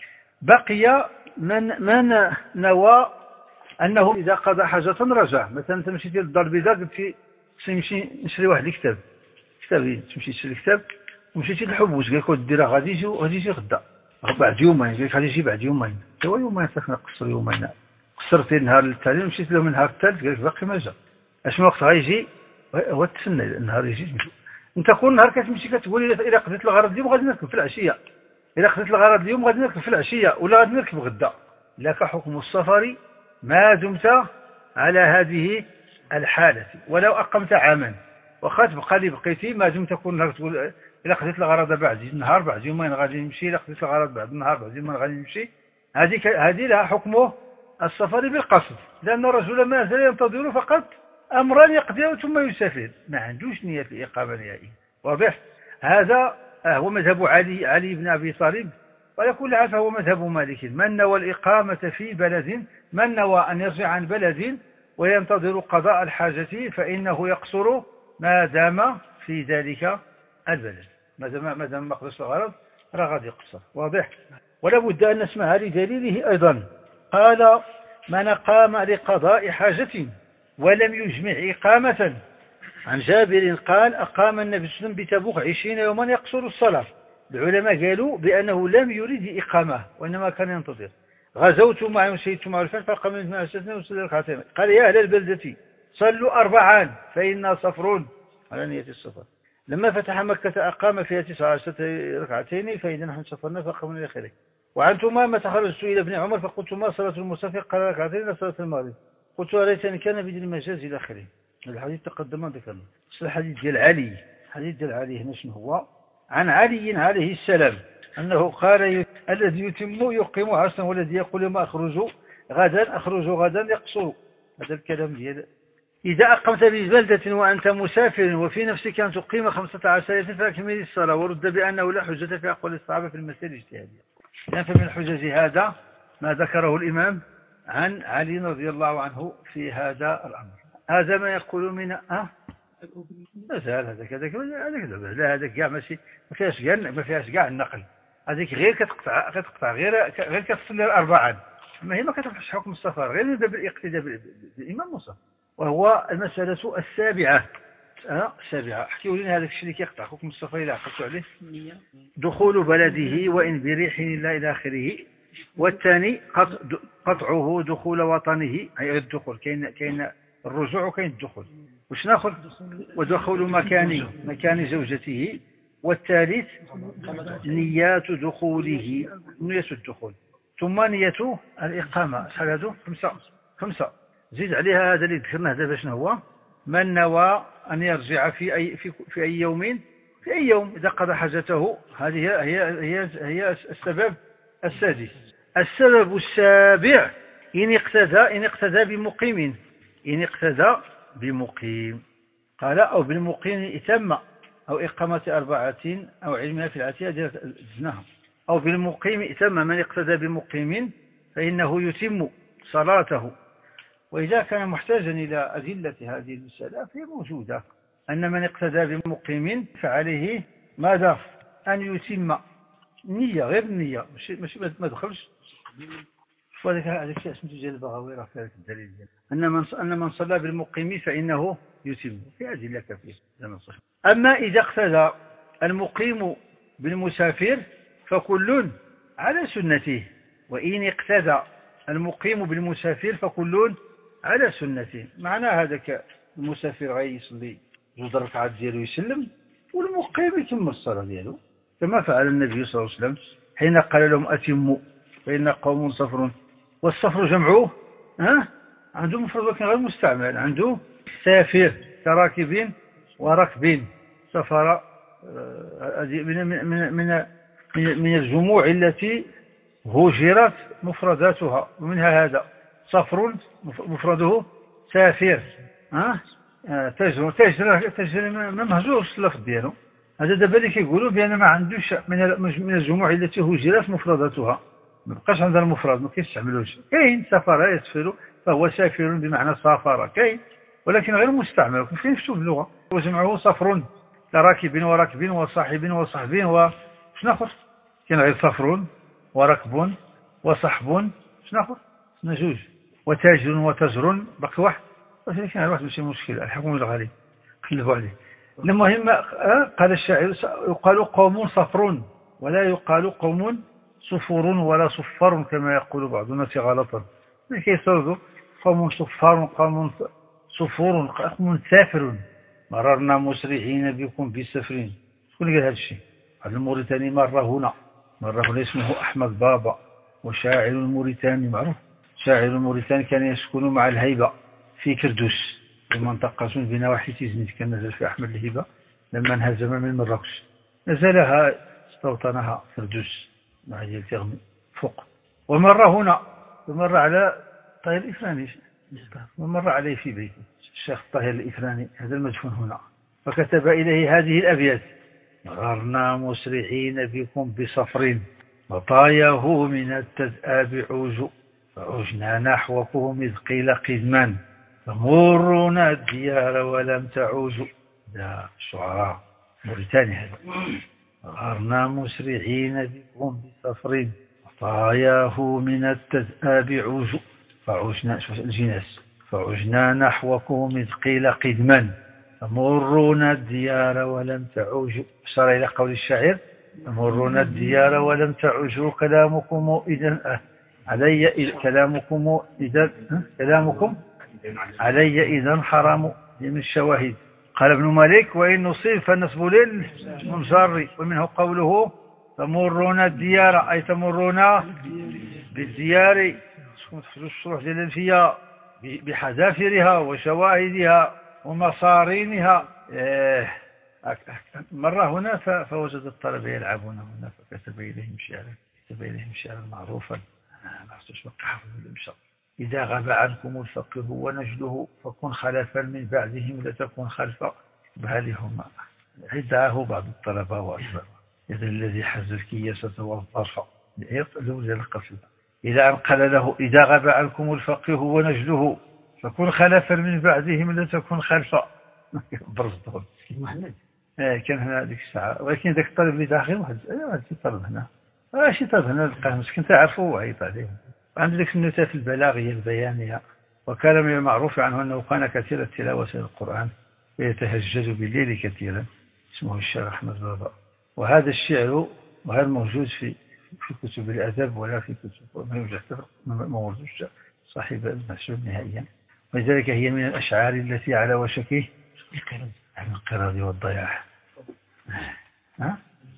بقي من من نوى أنه إذا قضى حاجة رجع. مثلا تمشي للدار البيضاء قلت تمشي نشري واحد الكتاب كتابين، تمشي تشري كتاب ومشيتي للحبوس قال لك ديرها غادي يجي غادي يجي غدا بعد يومين، قال لك غادي يجي بعد يومين، هو يومين ساكن قصر يومين، قصرتي النهار الثاني ومشيت له من النهار الثالث قال لك باقي ما جا. اش من وقت غيجي هو تسنى النهار يجي. انت كل نهار كتمشي كتقول الا قضيت الغرض اليوم غادي نركب في العشيه، الا قضيت الغرض اليوم غادي نركب في العشيه ولا غادي نركب غدا. لك حكم السفر ما دمت على هذه الحالة ولو أقمت عاما، وخات بقى لي بقيتي ما دمت تكون نهار تقول إلا قضيت الغرض بعد النهار بعد يومين غادي نمشي، إلا قضيت الغرض بعد النهار بعد يومين غادي نمشي. هذه هذه لها حكم السفر بالقصد، لأن الرجل ما زال ينتظر فقط أمرا يقضيه ثم يسافر، ما عندوش نية الإقامة نهائيا. واضح؟ هذا هو مذهب علي علي بن أبي طالب، وعلى كل حال فهو مذهب مالك. من نوى الإقامة في بلد، من نوى أن يرجع عن بلد وينتظر قضاء الحاجة فإنه يقصر ما دام في ذلك البلد، ما دام ما دام مقدس الغرض راه غادي يقصر. واضح؟ ولا بد أن نسمع لدليله أيضا. قال من قام لقضاء حاجة ولم يجمع إقامة. عن جابر قال أقام النبي صلى الله عليه وسلم بتبوك عشرين يوما يقصر الصلاة. العلماء قالوا بأنه لم يريد إقامة وإنما كان ينتظر. غزوت معهم شهدت مع الفجر فقام من معشتنا وصلى ركعتين. قال يا أهل البلدة صلوا أربعا فإنا صفرون على نية السفر. لما فتح مكة أقام فيها تسع عشرة ركعتين فإذا نحن سفرنا فقاموا إلى آخره. وعن ثمامة خرجت إلى ابن عمر فقلت ما صلاة المسافر؟ قال ركعتين صلاة المغرب. قلت أليتني كان بدون المجاز إلى آخره. الحديث تقدم ذكرنا. الحديث ديال علي، الحديث ديال علي هنا شنو هو؟ عن علي عليه السلام أنه قال الذي يتم يقيم عشرا والذي يقول ما أخرج غدا أخرج غدا يقصر. هذا الكلام ديال إذا أقمت ببلدة وأنت مسافر وفي نفسك أن تقيم خمسة عشر فأكمل الصلاة. ورد بأنه لا حجة في أقوال الصحابة في المسائل الاجتهادية. يعني فمن الحجج هذا ما ذكره الإمام عن علي رضي الله عنه في هذا الأمر. هذا ما يقول من أه مازال هذاك هذاك هذاك لا هذاك كاع ماشي ما فيهاش كاع ما فيهاش كاع النقل. هذيك غير كتقطع كتقطع غير غير كتصلي الأربعة، أما هي ما كتفحش حكم السفر غير من باب الاقتداء بالإمام موسى. وهو المسألة السابعة. أه السابعة احكيوا لنا هذاك الشيء اللي كيقطع حكم السفر إذا عقلتوا عليه. دخول بلده وإن بريح لا إلى آخره. والثاني قطعه دخول وطنه، أي الدخول كاين كاين الرجوع وكاين الدخول. واش ناخذ؟ ودخول مكان مكان زوجته. والثالث نيات دخوله، نية الدخول، ثم نية الإقامة. شحال هذو؟ خمسة خمسة. زيد عليها هذا اللي ذكرناه دابا شنو هو؟ من نوى أن يرجع في أي في, في أي يوم في أي يوم إذا قضى حاجته. هذه هي هي هي السبب السادس. السبب السابع إن اقتدى إن اقتدى بمقيم إن اقتدى بمقيم. قال أو بالمقيم إتم أو إقامة أربعة أو علمها في العتية دزناها. أو بالمقيم إتم من اقتدى بمقيم فإنه يتم صلاته. وإذا كان محتاجا إلى أدلة هذه المسألة فهي موجودة. أن من اقتدى بمقيم فعليه ماذا؟ أن يتم نية غير النية، مش مش ما دخلش. وذلك هذا الشيء اسمه ديال البغوي راه فيه الدليل ديال أن من أن من صلى بالمقيم فإنه يتم، في أدلة كثيرة. أما إذا اقتدى المقيم بالمسافر فكل على سنته. وإن اقتدى المقيم بالمسافر فكل على سنته. معنى هذاك المسافر غيصلي جوج ركعات ديالو يسلم، والمقيم يتم الصلاة ديالو كما فعل النبي صلى الله عليه وسلم حين قال لهم أتموا فإن قوم صفر. والصفر جمعوه ها عنده مفرد ولكن غير مستعمل، عنده سافر كراكب وركب. سفر من من من من الجموع التي هجرت مفرداتها، ومنها هذا صفر مفرده سافر. ها تجر تجر تجر ما مهجورش اللفظ ديالو، هذا دابا اللي كيقولوا بأن ما عندوش من من الجموع التي هجرت مفرداتها، ما بقاش عندها المفرد، ما كيستعملوش. كاين سافر يسفر فهو سافر بمعنى سافر، كاين ولكن غير مستعمل، كاين في اللغة. وجمعه صفر كراكب وراكب وصاحب وصحب، وشنو آخر؟ كاين غير صفر وركب وصحب، شنو آخر؟ شنو جوج؟ وتاجر وتجر، باقي واحد، ولكن كاين غير واحد ماشي مشكل، الحكم الغالي قلبوا عليه. المهم قال الشاعر يقال قوم صفر ولا يقال قوم صفور ولا صفر كما يقول بعض الناس غلطا، كيصوغوا قوم صفار قوم صفور قوم سافر. مررنا مسرعين بكم بسفرين، شكون اللي قال هذا الشيء؟ هذا الموريتاني مر هنا، مر هنا اسمه أحمد بابا، وشاعر الموريتاني معروف. شاعر الموريتاني كان يسكن مع الهيبة في كردوس، في منطقة بنواحي تيزنيت، كان نزل في أحمد الهيبة لما انهزم من مراكش، نزلها استوطنها كردوس مع ديال تيغمي فوق. ومر هنا، ومر على طاهر الإفراني، ومر عليه في بيته الشيخ طاهر الإفراني، هذا المدفون هنا، فكتب إليه هذه الأبيات: مررنا مسرعين بكم بصفر وطاياه من التذآب عوج، فعجنا نحوكم إذ قيل قدما تمرون الديار ولم تعوجوا. ده شعراء موريتانيا هذا. مررنا مسرعين بكم بصفر وطاياه من التذآب عوج، فعجنا الجناس فعجنا نحوكم إذ قيل قدما تمرون الديار ولم تعوجوا. أشار إلى قول الشاعر: تمرون الديار ولم تعوجوا كلامكم إذا علي كلامكم إذا كلامكم علي إذا حرام من الشواهد. قال ابن مالك: وإن نصيب فالنسب للمنجر. ومنه قوله: تمرون الديار، أي تمرون بالديار الشروح ديال الألفية بحذافرها وشواهدها ومصارينها. مر هنا فوجد الطلبة يلعبون هنا فكتب إليهم شعرا، كتب إليهم شعرا معروفا: إذا غاب عنكم الفقه ونجله فكن خلفا من بعدهم لتكن خلفا. بهالهم عداه بعض الطلبة وأكبر: إذا الذي حز الكياسة والظرف لولا القصيدة، إلى أن قال له: إذا غاب عنكم الفقه ونجله فكن خلفا من بعدهم لتكن خلفا. برزدهم كان هنا هذيك الساعة، ولكن ذاك الطالب اللي داخل واحد واحد طالب هنا ماشي طالب هنا لقاه مسكين تعرفه وعيط عليه. عنده ذيك النتات البلاغية البيانية، وكان من المعروف عنه أنه كان كثير التلاوة للقرآن ويتهجد بالليل كثيرا. اسمه الشيخ أحمد بابا. وهذا الشعر وهذا موجود في في كتب الأدب ولا في كتب ما يوجد موجود صاحب المحسوب نهائيا، ولذلك هي من الأشعار التي على وشكه الانقراض والضياع. ها؟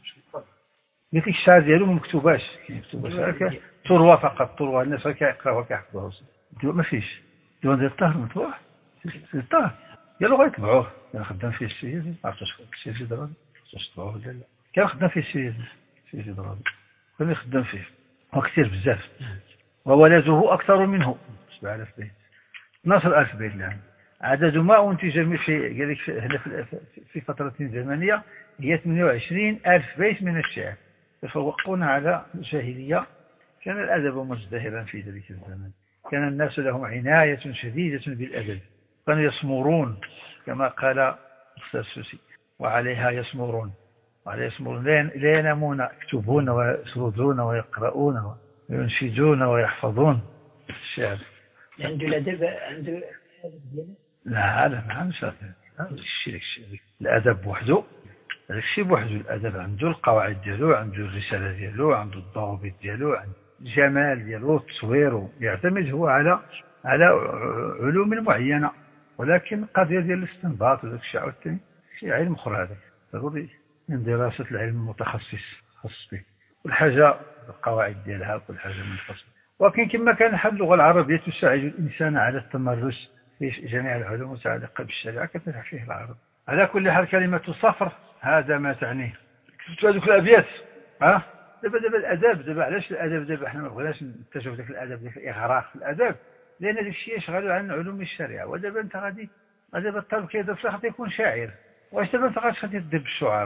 لكن الشعر ديالو ما مكتوباش، مكتوباش تروى فقط، تروى الناس كيقراوها كيحفظوها، ما فيش ديوان ديال الطاهر مطبوع ديال الطاهر يلاه غيطبعوه. كان خدام فيه السيد، ما عرفتش السيد درادي خصوص طبعوه ولا لا، كان خدام فيه السيد السيد درادي، كان يخدم فيه وكثير بزاف، وولده أكثر منه سبعة آلاف بيت، اثناش ألف بيت الآن. عدد ما أنتج في قال لك هنا في فترة زمنية هي ثمانية وعشرين ألف بيت من الشعر، يتفوقون على الجاهلية. كان الأدب مزدهرا في ذلك الزمن، كان الناس لهم عناية شديدة بالأدب، كانوا يسمرون كما قال الأستاذ سوسي: وعليها يسمرون، وعليها يسمرون لا ينامون، يكتبون ويسردون ويقرؤون وينشدون ويحفظون الشعر. عنده الأدب عنده الأدب لا لا ما عندوش الشيء الأدب وحده، هذاك الشيء بوحده. الأدب عنده القواعد ديالو، عنده الرسالة ديالو، عنده الضوابط ديالو، عنده الجمال ديالو، التصوير، يعتمد هو على على علوم معينة. ولكن القضية ديال الاستنباط وداك الشيء عاوتاني شيء علم اخر، هذا ضروري من دراسة العلم المتخصص خاص به، كل حاجة القواعد ديالها، كل حاجة منفصلة. ولكن كما كان حل اللغة العربية تساعد الإنسان على التمرس في جميع العلوم المتعلقة بالشريعة كتنفع فيه العرب. على كل حال كلمة صفر هذا ما تعنيه. كتبت هذوك الأبيات ها دابا دابا الأدب دابا علاش الأدب دابا حنا ما بغيناش نتجهوا ذاك الأدب ديال الإغراق في الأدب، لأن داك الشيء يشغلوا عن علوم الشريعة. ودابا أنت غادي دابا الطالب كيدرس خاطر يكون شاعر، واش دابا أنت غادي تدير بالشعراء؟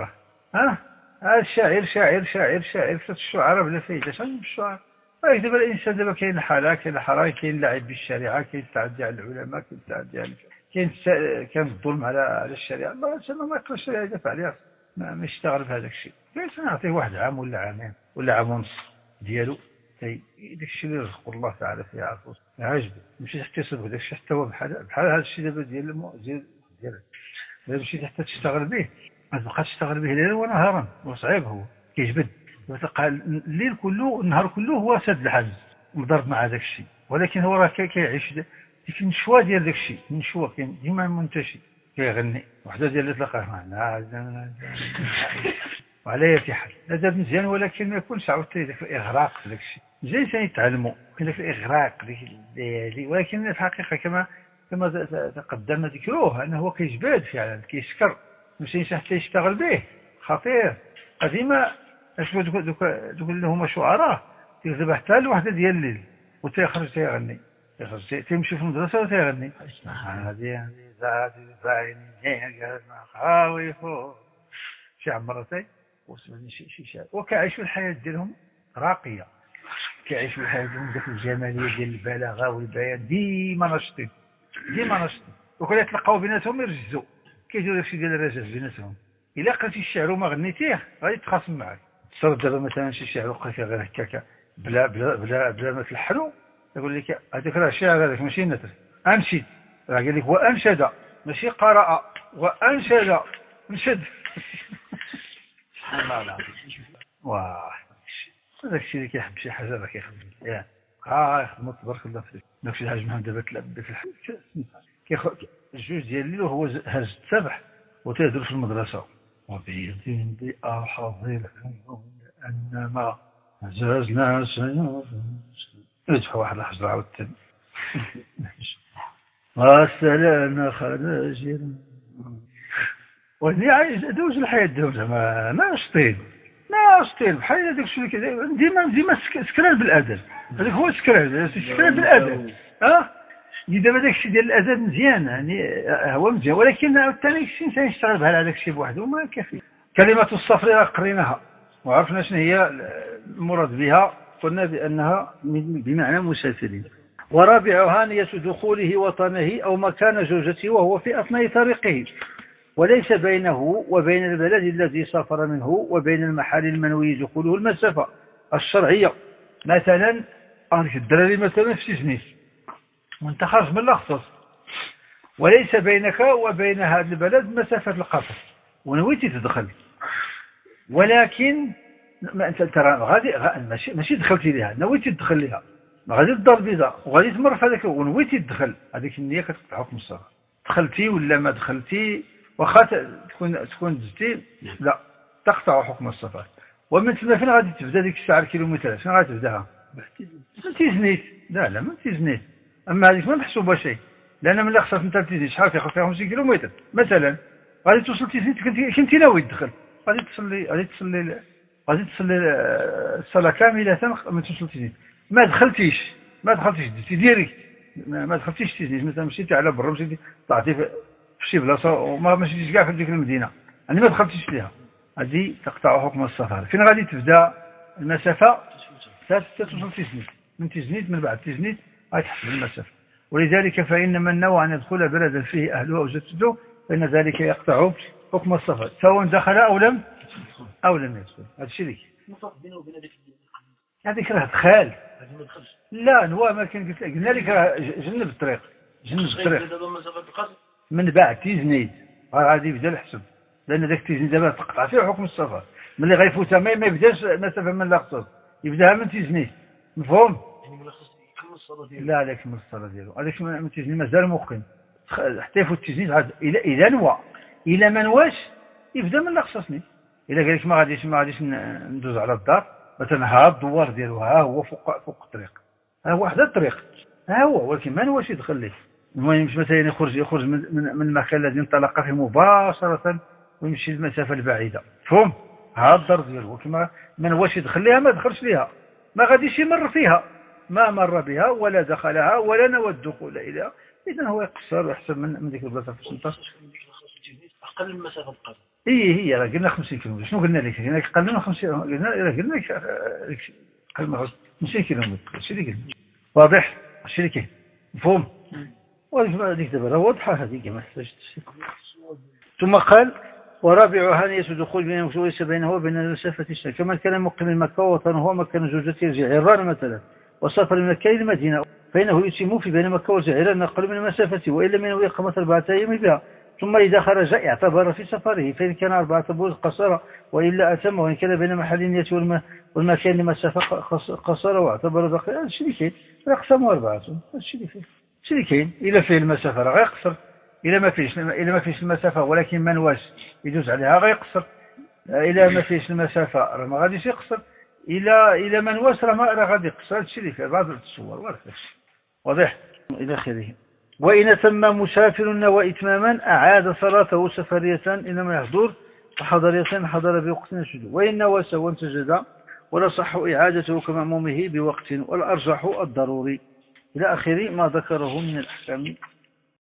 ها هذا الشاعر شاعر شاعر شاعر في الشعراء بلا فايدة. شنو الشعراء؟ راك دابا الانسان دابا كاين الحالة، كاين الحرام، كاين اللعب بالشريعة، كاين التعدي على العلماء، كاين التعدي على كاين كاين الظلم على على الشريعة. الانسان ما يقدرش يدافع عليها، ما, ما يشتغل بهذاك الشيء. الانسان يعطيه واحد عام ولا عامين ولا عام ونص ديالو داك الشيء اللي رزق الله تعالى فيه عافو عاجبه، ماشي تحتسب داك الشيء حتى هو بحال بحال هذا الشيء دابا ديال ديال ديالك دابا مشيتي حتى تشتغل به ما تبقاش تشتغل به ليلا ونهارا، وصعيب هو كيجبد. وتلقى الليل كله النهار كله هو سد الحاجز مضرب مع هذاك الشيء، ولكن هو راه كيعيش ديك النشوه ديال داك الشيء. النشوه كاين ديما منتشي كيغني وحده ديال اللي تلقاه وعلى اي حال هذا مزيان، ولكن ما يكونش عاوتاني ذاك الاغراق في ذاك الشيء. مزيان ثاني يتعلموا كاين ذاك الاغراق ديك الليالي، ولكن في الحقيقه كما كما تقدم ذكروه انه هو كيجبد فعلا كيسكر، ماشي حتى يشتغل به خطير. قديما اشوف دوك دوك دوك اللي هما شعراء تيذبح حتى الوحده ديال الليل وتيخرج تيغني، يخرج تيمشي في المدرسه وتيغني. هذه زاد بعيني خاوي فوق شي عمرتي وسمعني شي شي شي وكيعيشوا الحياه ديالهم راقيه، كيعيشوا الحياه ديالهم ذاك الجماليه ديال البلاغه والبيان، ديما ناشطين ديما ناشطين. وكل يتلقاو بيناتهم يرجزوا كيديروا داكشي ديال الرجاج بيناتهم. الا قلتي الشعر وما غنيتيه غادي تخاصم معاك. تصرف دابا مثلا شي شعر وقيتيه غير هكاك بلا بلا بلا بلا ما تلحنوا يقول لك هذاك راه شعر، هذاك ماشي نثر. انشد راه قال لك وانشد ماشي قرأ، وانشد انشد سبحان الله العظيم. واه هذاك الشيء اللي كيحب شي حاجه راه كيخدم ياك اه يخدموا تبارك الله فيك. داك الشيء الحاج محمد دابا تلبى في الحال كيخ الجوج ديال الليل وهو هز السبح وتهدر في المدرسه وبيض بأحظ العيون انما هززنا يدفع واحد الحجر عاوتاني والسلام خرج وني عايز دوز الحياه ديالهم زعما ناشطين ناشطين بحال داك الشيء ديما ديما سكران بالادب. هذاك هو سكران سكران بالادب. اه دابا داك الشيء ديال الادب مزيان يعني هو مزيان، ولكن عاوتاني الشيء الانسان يشتغل بحال هذاك الشيء بوحده ما كافي. كلمه الصفر راه قريناها وعرفنا شنو هي المراد بها، قلنا بانها بمعنى مسافرين. ورابعها نية دخوله وطنه أو مكان زوجته وهو في أثناء طريقه، وليس بينه وبين البلد الذي سافر منه وبين المحل المنوي دخوله المسافة الشرعية. مثلا أنك الدراري مثلا في سيزنيس وانت خارج من الأخصص، وليس بينك وبين هذا البلد مسافة القطر ونويتي تدخل، ولكن ما انت ترى غادي ماشي ماشي دخلتي لها، نويتي تدخل لها، غادي الدار البيضاء وغادي تمر في هذاك ونويتي تدخل، هذيك النيه كتقطع حكم الصلاه. دخلتي ولا ما دخلتي واخا تكون تكون دزتي لا تقطع حكم الصلاه. ومن ثم فين غادي تبدا ديك الساعه الكيلومتر؟ شنو غادي تبداها؟ انت زنيت لا لا ما انت زنيت، اما هذيك ما محسوبه شيء، لان من خصك انت تزيد شحال كياخذ فيها خمسين كيلومتر مثلا، غادي توصل تزيد كنتي كنتي ناوي تدخل، غادي تصلي غادي تصلي غادي تصلي الصلاه كامله من توصل تزيد. ما دخلتيش ما دخلتيش ديتي ديريكت، ما دخلتيش تزيد مثلا مشيتي على برا مشيتي طلعتي في شي بلاصه وما مشيتيش كاع في ديك المدينه يعني ما دخلتيش ليها، هذه تقطع حكم السفر. فين غادي تبدا المسافه؟ توصل تزنيت، من تزنيت من بعد تزنيت غتحسب المسافه. ولذلك فإن من نوى أن يدخل بلدا فيه أهله أو جدته فإن ذلك يقطع حكم السفر سواء دخل أو لم أو لم يدخل. هذا الشيء ذيك بينه وبين هذيك هذيك راه دخال لا نوا ما كان قلت قلنا لك راه جنب الطريق جنب الطريق من بعد تيزنيد غادي يبدا الحسب، لان ذاك تيزنيد دابا تقطع فيه حكم السفر. ملي غيفوتها ما يبداش مسافه من الاخصاص، يبداها من تيزنيد. مفهوم؟ يعني من الاخصاص يكمل الصلاه ديالو. لا لا يكمل الصلاه ديالو، هذاك من تيزنيد مازال مقيم حتى يفوت تيزنيد عاد الى اذا نوى. الى ما نواش يبدا من الاخصاص. الا قال لك ما غاديش ما غاديش ندوز على الدار مثلا، ها الدوار ديالو ها هو فوق فوق الطريق، ها هو واحد الطريق ها هو، ولكن ما نواش يدخل ليه. المهم مثلا يخرج يخرج من من المكان الذي انطلق فيه مباشره ويمشي المسافه البعيده. فهم؟ ها الدار ديالو، ولكن ما نواش يدخل ليها، ما دخلش ليها، ما غاديش يمر فيها، ما مر بها ولا دخلها ولا نوى الدخول اليها، اذا هو يقصر ويحسب من من ديك البلاصه في السلطه اقل من مسافه القصر. إيه هي راه قلنا خمسين كيلومتر. شنو قلنا لك؟ قلنا لك قلنا خمسين، قلنا قلنا لك قلنا خمسين كيلومتر. هادشي اللي قلنا. واضح؟ هادشي اللي كاين. مفهوم؟ وهذيك دابا راه واضحة هذيك ما تحتاجش. ثم قال: ورابعها نية دخول بين وليس بينه وبين المسافة الشيء، كما كان مقيم مكة ووطنه هو مكان زوجته الجعران مثلا، وسافر من مكة إلى المدينة، فإنه يتم في بين مكة والجعران أقل من المسافة، وإلا منه إقامة أربعة أيام بها. ثم إذا خرج اعتبر في سفره، فإن كان أربعة بوز قصر، وإلا أتم، وإن كان بين محل النية والمكان لمسافة قصر واعتبر باقي. هذا الشيء اللي كاين، يقسم أربعة. هذا الشيء اللي كاين، الشيء اللي كاين. إلا فيه المسافة راه غيقصر، إلا ما فيش إلا ما فيش المسافة ولكن منواس يدوز عليها غيقصر، إلا ما فيش المسافة راه ما غاديش يقصر، إلا إلا منواس راه ما راه غادي يقصر. هذا الشيء اللي فيه بعض التصور ولا فيش. واضح إلى آخره. وإن تم مسافر نوى إتماما أعاد صلاته سفرية إنما يحضر، وحضرية حضر بوقت السجود. وإن نوى سواء سجد ولا صح إعادته كمأمومه بوقت، والأرجح الضروري إلى آخر ما ذكره من الأحكام.